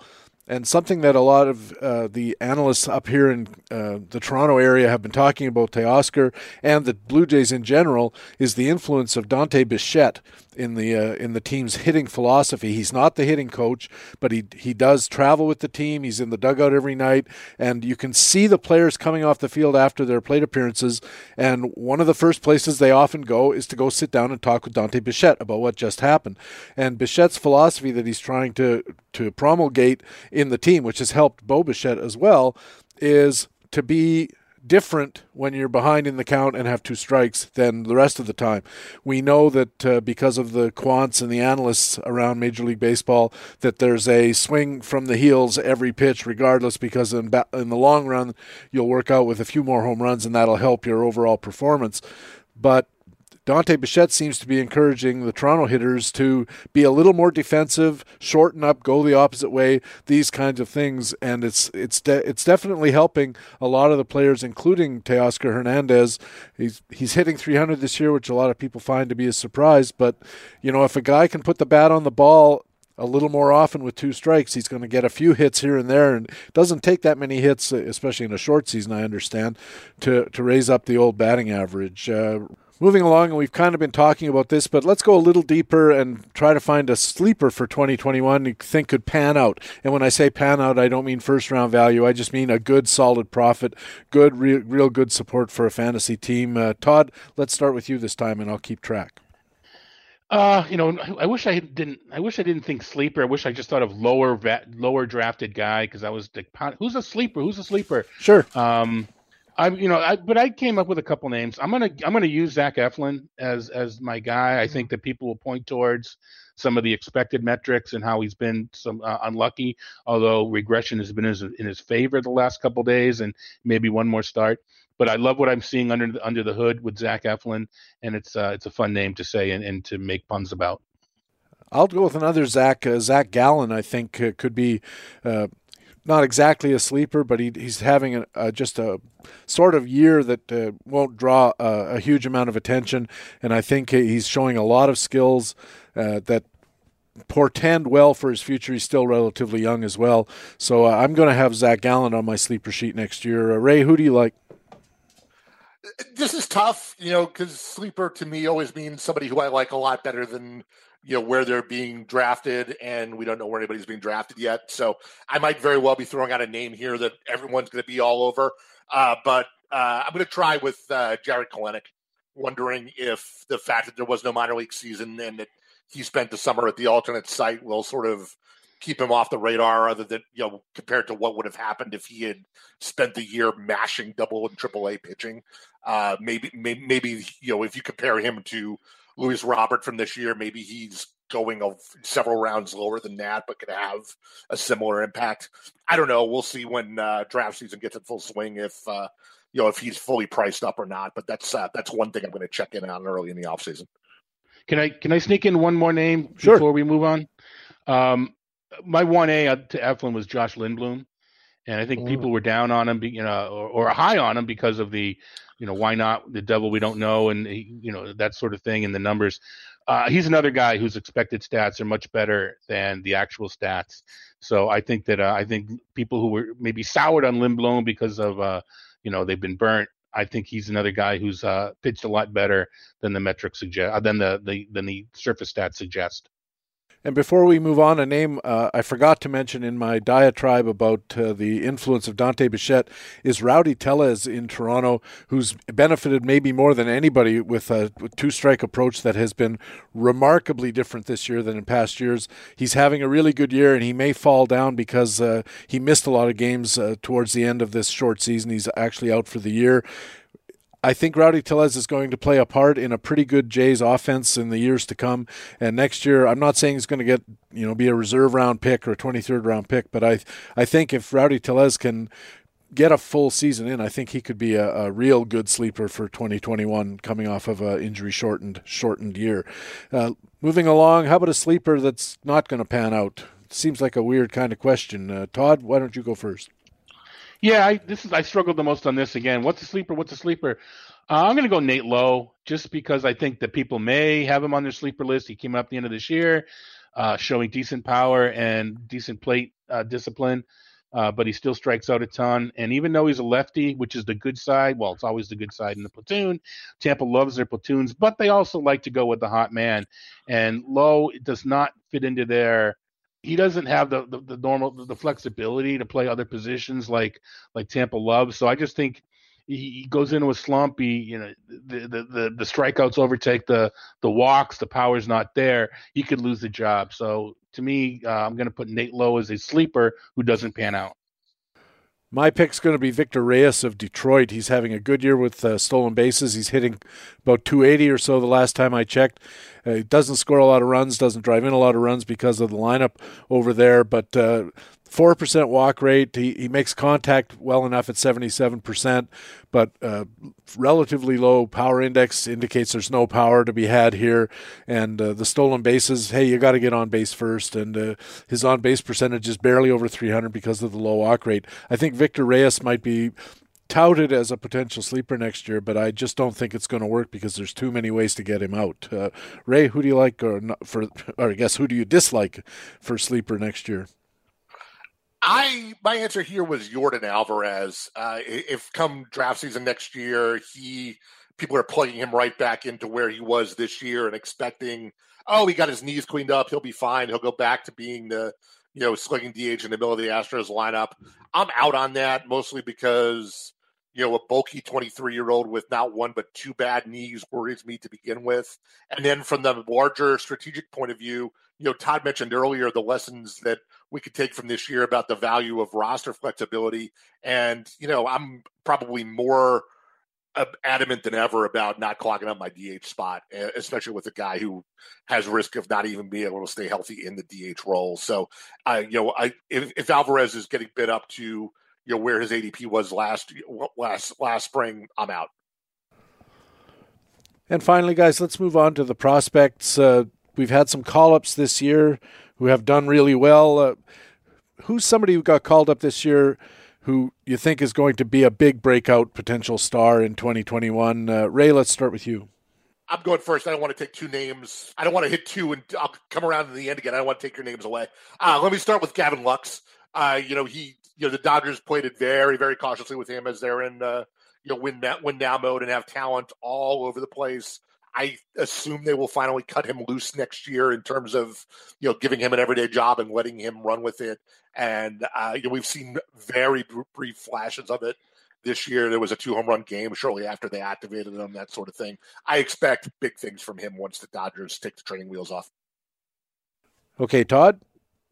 And something that a lot of uh, the analysts up here in uh, the Toronto area have been talking about Teoscar and the Blue Jays in general is the influence of Dante Bichette in the uh, in the team's hitting philosophy. He's not the hitting coach, but he he does travel with the team. He's in the dugout every night, and you can see the players coming off the field after their plate appearances, and one of the first places they often go is to go sit down and talk with Dante Bichette about what just happened. And Bichette's philosophy that he's trying to, to promulgate in the team, which has helped Bo Bichette as well, is to be different when you're behind in the count and have two strikes than the rest of the time. We know that uh, because of the quants and the analysts around Major League Baseball, that there's a swing from the heels every pitch regardless, because in, ba- in the long run you'll work out with a few more home runs and that'll help your overall performance. But Dante Bichette seems to be encouraging the Toronto hitters to be a little more defensive, shorten up, go the opposite way, these kinds of things, and it's it's de- it's definitely helping a lot of the players, including Teoscar Hernandez. He's he's hitting three hundred this year, which a lot of people find to be a surprise. But you know, if a guy can put the bat on the ball a little more often with two strikes, he's going to get a few hits here and there, and it doesn't take that many hits, especially in a short season, I understand, to to raise up the old batting average. Uh, Moving along, and we've kind of been talking about this, but let's go a little deeper and try to find a sleeper for twenty twenty-one you think could pan out. And when I say pan out, I don't mean first-round value. I just mean a good, solid profit, good, real, real good support for a fantasy team. Uh, Todd, let's start with you this time, and I'll keep track. Uh, you know, I wish I didn't. I wish I didn't think sleeper. I wish I just thought of lower, va- lower drafted guy, because I was like, who's a sleeper? Who's a sleeper? Sure. Um, I, you know, I, but I came up with a couple names. I'm gonna, I'm gonna use Zach Eflin as as my guy. I think that people will point towards some of the expected metrics and how he's been some uh, unlucky, although regression has been in his, in his favor the last couple days, and maybe one more start. But I love what I'm seeing under the, under the hood with Zach Eflin, and it's uh, it's a fun name to say and, and to make puns about. I'll go with another Zach. Uh, Zach Gallen, I think, uh, could be. Uh, Not exactly a sleeper, but he, he's having a, a, just a sort of year that uh, won't draw a, a huge amount of attention, and I think he's showing a lot of skills uh, that portend well for his future. He's still relatively young as well, so uh, I'm going to have Zach Gallen on my sleeper sheet next year. Uh, Ray, who do you like? This is tough, you know, because sleeper to me always means somebody who I like a lot better than, you know, where they're being drafted, and we don't know where anybody's being drafted yet. So I might very well be throwing out a name here that everyone's going to be all over. Uh, but uh, I'm going to try with uh, Jarred Kelenic, wondering if the fact that there was no minor league season and that he spent the summer at the alternate site will sort of keep him off the radar, other than, you know, compared to what would have happened if he had spent the year mashing double and triple A pitching. Uh, maybe, maybe, maybe, you know, if you compare him to Luis Robert from this year, maybe he's going of several rounds lower than that, but could have a similar impact. I don't know. We'll see when uh, draft season gets in full swing if, uh, you know, if he's fully priced up or not. But that's uh, that's one thing I'm going to check in on early in the offseason. Can I can I sneak in one more name sure. before we move on? Um, my one A to Eflin was Josh Lindblom, and I think mm. people were down on him, you know, or, or high on him because of the, you know, why not the devil we don't know, and you know, that sort of thing, and the numbers. Uh, he's another guy whose expected stats are much better than the actual stats. So I think that uh, I think people who were maybe soured on Lindblom because of uh, you know, they've been burnt. I think he's another guy who's uh, pitched a lot better than the metrics suggest, uh, than the, the than the surface stats suggest. And before we move on, a name uh, I forgot to mention in my diatribe about uh, the influence of Dante Bichette is Rowdy Tellez in Toronto, who's benefited maybe more than anybody with a two-strike approach that has been remarkably different this year than in past years. He's having a really good year, and he may fall down because uh, he missed a lot of games uh, towards the end of this short season. He's actually out for the year. I think Rowdy Tellez is going to play a part in a pretty good Jays offense in the years to come. And next year, I'm not saying he's going to get, you know, be a reserve round pick or a twenty-third round pick, but I I think if Rowdy Tellez can get a full season in, I think he could be a, a real good sleeper for twenty twenty-one, coming off of an injury shortened shortened year. Uh, moving along, how about a sleeper that's not going to pan out? Seems like a weird kind of question. Uh, Todd, why don't you go first? Yeah, I, this is I struggled the most on this again. What's a sleeper? What's a sleeper? Uh, I'm going to go Nate Lowe, just because I think that people may have him on their sleeper list. He came up at the end of this year. uh, showing decent power and decent plate uh, discipline. Uh, but he still strikes out a ton. And even though he's a lefty, which is the good side, well, it's always the good side in the platoon. Tampa loves their platoons, but they also like to go with the hot man. And Lowe does not fit into their – he doesn't have the, the, the normal – the flexibility to play other positions like like Tampa loves. So I just think he, he goes into a slump. He, you know, the, the, the, the strikeouts overtake the, the walks. The power's not there. He could lose the job. So – to me, uh, I'm going to put Nate Lowe as a sleeper who doesn't pan out. My pick's going to be Victor Reyes of Detroit. He's having a good year with uh, stolen bases. He's hitting about two eighty or so the last time I checked. Uh, he doesn't score a lot of runs, doesn't drive in a lot of runs because of the lineup over there, but uh, four percent walk rate. He, he makes contact well enough at seventy-seven percent, but uh, relatively low power index indicates there's no power to be had here. And uh, the stolen bases, hey, you got to get on base first. And uh, his on-base percentage is barely over three hundred because of the low walk rate. I think Victor Reyes might be touted as a potential sleeper next year, but I just don't think it's going to work because there's too many ways to get him out. Uh, Ray, who do you like, or not for, or I guess who do you dislike for sleeper next year? I my answer here was Yordan Alvarez. Uh, if come draft season next year, he people are plugging him right back into where he was this year and expecting, oh, he got his knees cleaned up, he'll be fine, he'll go back to being the you know slugging D H in the middle of the Astros lineup. I'm out on that mostly because you know a bulky twenty-three year old with not one but two bad knees worries me to begin with. And then from the larger strategic point of view, you know Todd mentioned earlier the lessons that we could take from this year about the value of roster flexibility. And, you know, I'm probably more adamant than ever about not clogging up my D H spot, especially with a guy who has risk of not even being able to stay healthy in the D H role. So, I, you know, I if, if Alvarez is getting bid up to, you know, where his A D P was last, last, last spring, I'm out. And finally, guys, let's move on to the prospects. Uh, we've had some call-ups this year who have done really well. Uh, who's somebody who got called up this year who you think is going to be a big breakout potential star in twenty twenty-one? Uh, Ray, let's start with you. I'm going first. I don't want to take two names. I don't want to hit two and I'll come around in the end again. I don't want to take your names away. Uh, let me start with Gavin Lux. Uh, you know, he, you know, the Dodgers played it very, very cautiously with him as they're in, uh, you know, win, win now mode and have talent all over the place. I assume they will finally cut him loose next year in terms of, you know, giving him an everyday job and letting him run with it. And, uh, you know, we've seen very brief flashes of it this year. There was a two home run game shortly after they activated him, that sort of thing. I expect big things from him once the Dodgers take the training wheels off. Okay, Todd?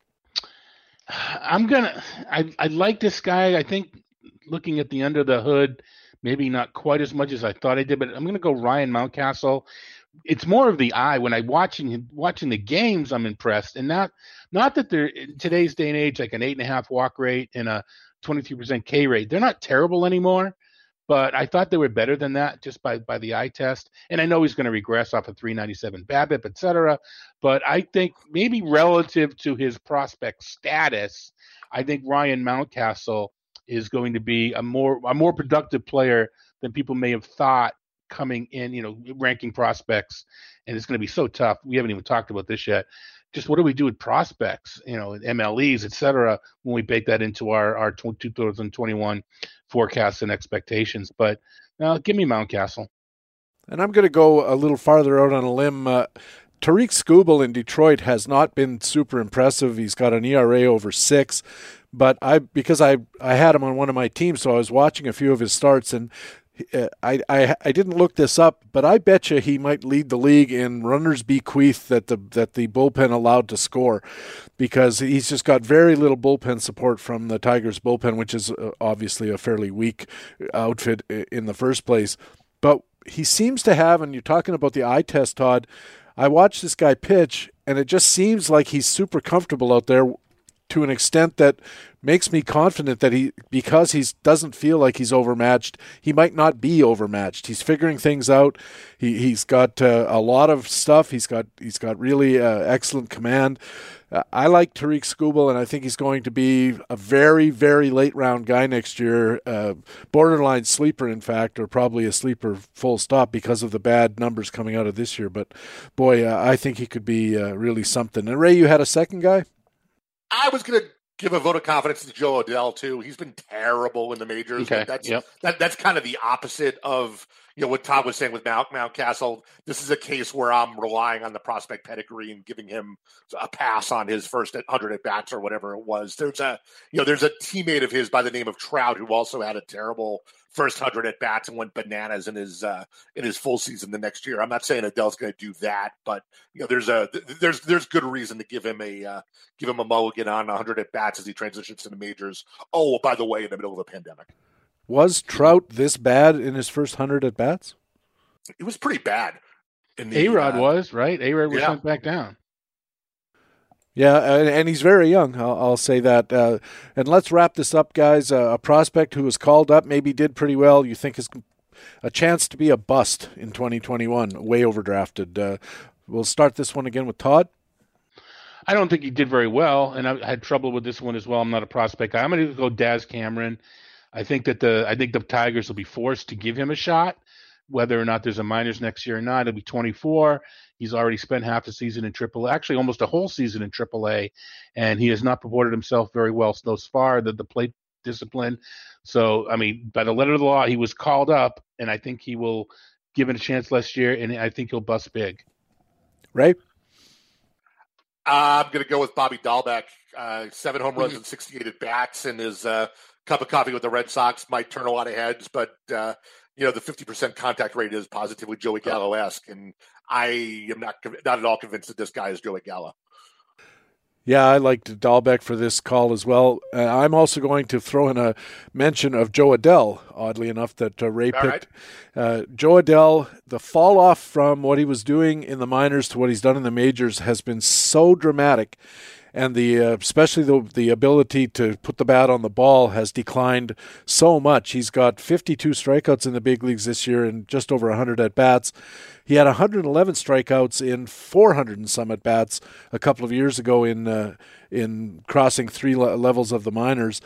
I'm going to, I I like this guy. I think looking at the under the hood, maybe not quite as much as I thought I did, but I'm going to go Ryan Mountcastle. It's more of the eye. When I'm watching watching the games, I'm impressed, and not not that they're in today's day and age like an eight and a half walk rate and a twenty-three percent K rate. They're not terrible anymore, but I thought they were better than that just by by the eye test. And I know he's going to regress off of three ninety-seven BABIP, et cetera. But I think maybe relative to his prospect status, I think Ryan Mountcastle is going to be a more a more productive player than people may have thought coming in, you know, ranking prospects. And it's going to be so tough. We haven't even talked about this yet. Just what do we do with prospects, you know, M L Es, et cetera, when we bake that into our, our two thousand twenty-one forecasts and expectations. But uh, give me Mountcastle. And I'm going to go a little farther out on a limb. Uh, Tariq Skubal in Detroit has not been super impressive. He's got an E R A over six. But I, because I, I had him on one of my teams, so I was watching a few of his starts, and uh, I, I I didn't look this up, but I bet you he might lead the league in runners bequeath that the that the bullpen allowed to score, because he's just got very little bullpen support from the Tigers bullpen, which is obviously a fairly weak outfit in the first place. But he seems to have, and you're talking about the eye test, Todd, I watched this guy pitch, and it just seems like he's super comfortable out there, to an extent that makes me confident that he, because he doesn't feel like he's overmatched, he might not be overmatched. He's figuring things out. He he's got uh, a lot of stuff. He's got he's got really uh, excellent command. Uh, I like Tariq Skubal, and I think he's going to be a very, very late round guy next year. Uh, borderline sleeper, in fact, or probably a sleeper full stop because of the bad numbers coming out of this year. But boy, uh, I think he could be uh, really something. And Ray, you had a second guy? I was going to give a vote of confidence to Joe Adell too. He's been terrible in the majors. Okay. That's yep. that, that's kind of the opposite of you know what Todd was saying with Mount Mountcastle. This is a case where I'm relying on the prospect pedigree and giving him a pass on his first hundred at bats or whatever it was. There's a you know there's a teammate of his by the name of Trout who also had a terrible first hundred at bats and went bananas in his uh, in his full season the next year. I'm not saying Adell's going to do that, but you know there's a there's there's good reason to give him a uh, give him a mulligan on one hundred at bats as he transitions to the majors. Oh, by the way, in the middle of a pandemic. Was Trout this bad in his first hundred at bats? It was pretty bad. A-Rod uh, was, right? A-Rod was yeah. sent back down. Yeah, and, and he's very young, I'll, I'll say that. Uh, and let's wrap this up, guys. Uh, a prospect who was called up, maybe did pretty well, you think is a chance to be a bust in twenty twenty-one, way overdrafted. Uh, we'll start this one again with Todd. I don't think he did very well, and I had trouble with this one as well. I'm not a prospect guy. I'm going to go Daz Cameron. I think that the I think the Tigers will be forced to give him a shot, whether or not there's a minors next year or not. He'll be twenty-four. He's already spent half the season in triple A, actually almost a whole season in triple A, and he has not purported himself very well thus far, the, the plate discipline. So, I mean, by the letter of the law, he was called up, and I think he will give it a chance last year, and I think he'll bust big. Right? Uh, I'm going to go with Bobby Dahlbeck. Uh, seven home runs and sixty-eight at bats, and his uh, cup of coffee with the Red Sox might turn a lot of heads, but uh, you know the fifty percent contact rate is positively Joey Gallo-esque, and I am not not at all convinced that this guy is Joey Gallo. Yeah, I liked Dahlbeck for this call as well. Uh, I'm also going to throw in a mention of Joe Adell, oddly enough, that uh, Ray all picked. Right. Uh, Joe Adell, the fall off from what he was doing in the minors to what he's done in the majors has been so dramatic. And the uh, especially the the ability to put the bat on the ball has declined so much. He's got fifty-two strikeouts in the big leagues this year and just over one hundred at bats. He had one hundred eleven strikeouts in four hundred and some at bats a couple of years ago in uh, in crossing three le- levels of the minors.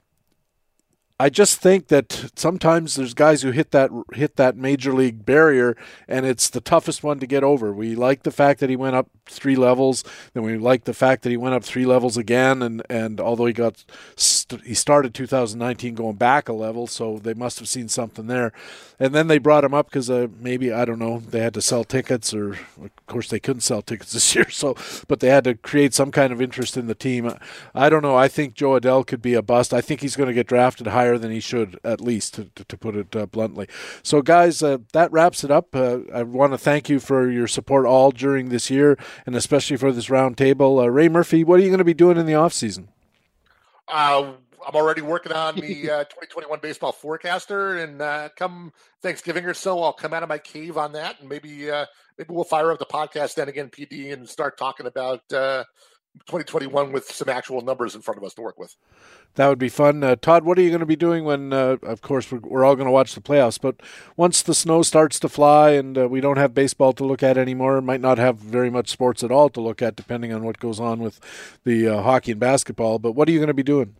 I just think that sometimes there's guys who hit that hit that major league barrier, and it's the toughest one to get over. We like the fact that he went up three levels, then we like the fact that he went up three levels again, and, and although he got st- he started two thousand nineteen going back a level, so they must have seen something there. And then they brought him up because uh, maybe, I don't know, they had to sell tickets, or of course they couldn't sell tickets this year, so but they had to create some kind of interest in the team. I don't know. I think Joe Adell could be a bust. I think he's going to get drafted higher than he should, at least, to, to put it uh, bluntly. So, guys, uh, that wraps it up. Uh, I want to thank you for your support all during this year, and especially for this round table. Uh, Ray Murphy, what are you going to be doing in the off season? Uh, I'm already working on the uh, twenty twenty-one baseball forecaster, and uh, come Thanksgiving or so, I'll come out of my cave on that, and maybe uh, maybe we'll fire up the podcast then again, P D, and start talking about uh, twenty twenty-one with some actual numbers in front of us to work with. That would be fun. Uh, Todd, what are you going to be doing when, uh, of course, we're, we're all going to watch the playoffs, but once the snow starts to fly and uh, we don't have baseball to look at anymore, might not have very much sports at all to look at, depending on what goes on with the uh, hockey and basketball, but what are you going to be doing?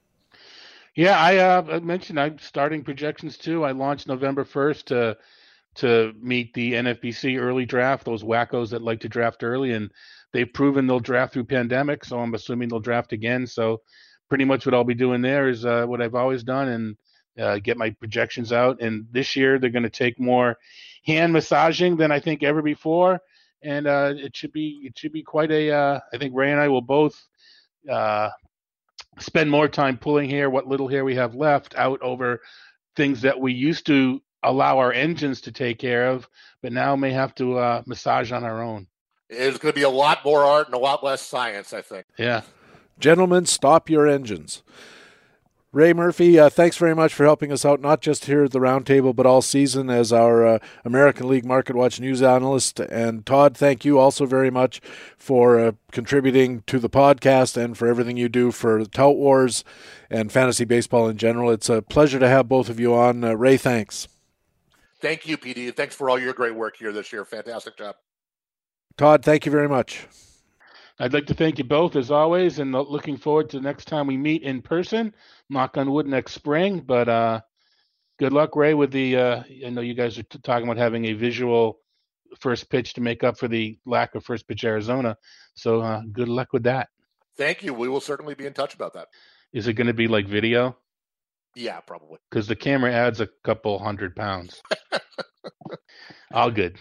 Yeah, I uh, mentioned I'm starting projections too. I launched November first to to meet the N F B C early draft, those wackos that like to draft early, and they've proven they'll draft through pandemic, so I'm assuming they'll draft again. So pretty much what I'll be doing there is uh, what I've always done, and uh, get my projections out. And this year they're going to take more hand massaging than I think ever before, and uh, it should be it should be quite a. Uh, I think Ray and I will both uh, spend more time pulling hair, what little hair we have left, out over things that we used to allow our engines to take care of, but now may have to uh, massage on our own. It's going to be a lot more art and a lot less science, I think. Yeah. Gentlemen, stop your engines. Ray Murphy, uh, thanks very much for helping us out, not just here at the Roundtable, but all season as our uh, American League Market Watch news analyst. And Todd, thank you also very much for uh, contributing to the podcast and for everything you do for Tout Wars and fantasy baseball in general. It's a pleasure to have both of you on. Uh, Ray, thanks. Thank you, P D. Thanks for all your great work here this year. Fantastic job. Todd, thank you very much. I'd like to thank you both as always, and looking forward to the next time we meet in person. Knock on wood next spring, but uh, good luck, Ray, with the. Uh, I know you guys are t- talking about having a visual first pitch to make up for the lack of first pitch Arizona. So uh, good luck with that. Thank you. We will certainly be in touch about that. Is it going to be like video? Yeah, probably. Because the camera adds a couple hundred pounds. All good.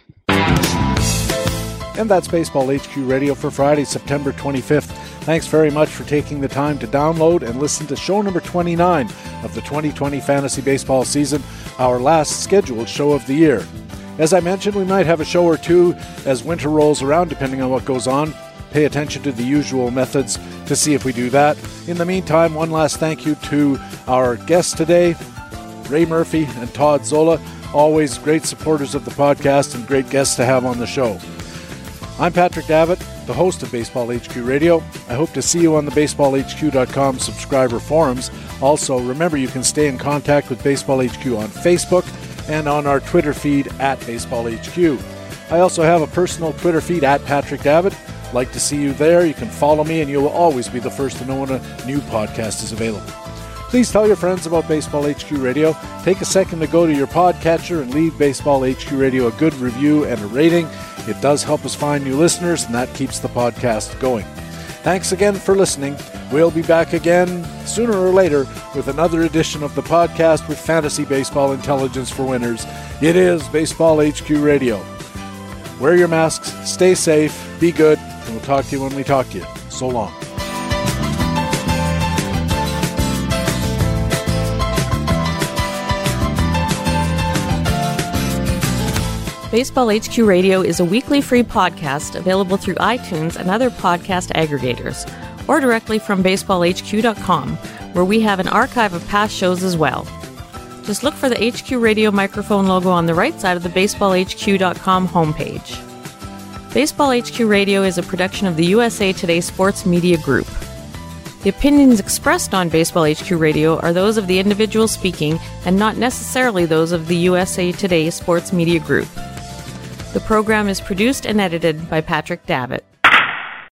And that's Baseball H Q Radio for Friday, September twenty-fifth. Thanks very much for taking the time to download and listen to show number twenty-nine of the twenty twenty fantasy baseball season, our last scheduled show of the year. As I mentioned, we might have a show or two as winter rolls around, depending on what goes on. Pay attention to the usual methods to see if we do that. In the meantime, one last thank you to our guests today, Ray Murphy and Todd Zola, always great supporters of the podcast and great guests to have on the show. I'm Patrick Davitt, the host of Baseball H Q Radio. I hope to see you on the baseball h q dot com subscriber forums. Also, remember you can stay in contact with Baseball H Q on Facebook and on our Twitter feed at Baseball H Q. I also have a personal Twitter feed at Patrick Davitt. Like to see you there. You can follow me and you will always be the first to know when a new podcast is available. Please tell your friends about Baseball H Q Radio. Take a second to go to your podcatcher and leave Baseball H Q Radio a good review and a rating. It does help us find new listeners, and that keeps the podcast going. Thanks again for listening. We'll be back again sooner or later with another edition of the podcast with fantasy baseball intelligence for winners. It is Baseball H Q Radio. Wear your masks, stay safe, be good, and we'll talk to you when we talk to you. So long. Baseball H Q Radio is a weekly free podcast available through iTunes and other podcast aggregators, or directly from baseball h q dot com, where we have an archive of past shows as well. Just look for the H Q Radio microphone logo on the right side of the baseball h q dot com homepage. Baseball H Q Radio is a production of the U S A Today Sports Media Group. The opinions expressed on Baseball H Q Radio are those of the individual speaking and not necessarily those of the U S A Today Sports Media Group. The program is produced and edited by Patrick Davitt.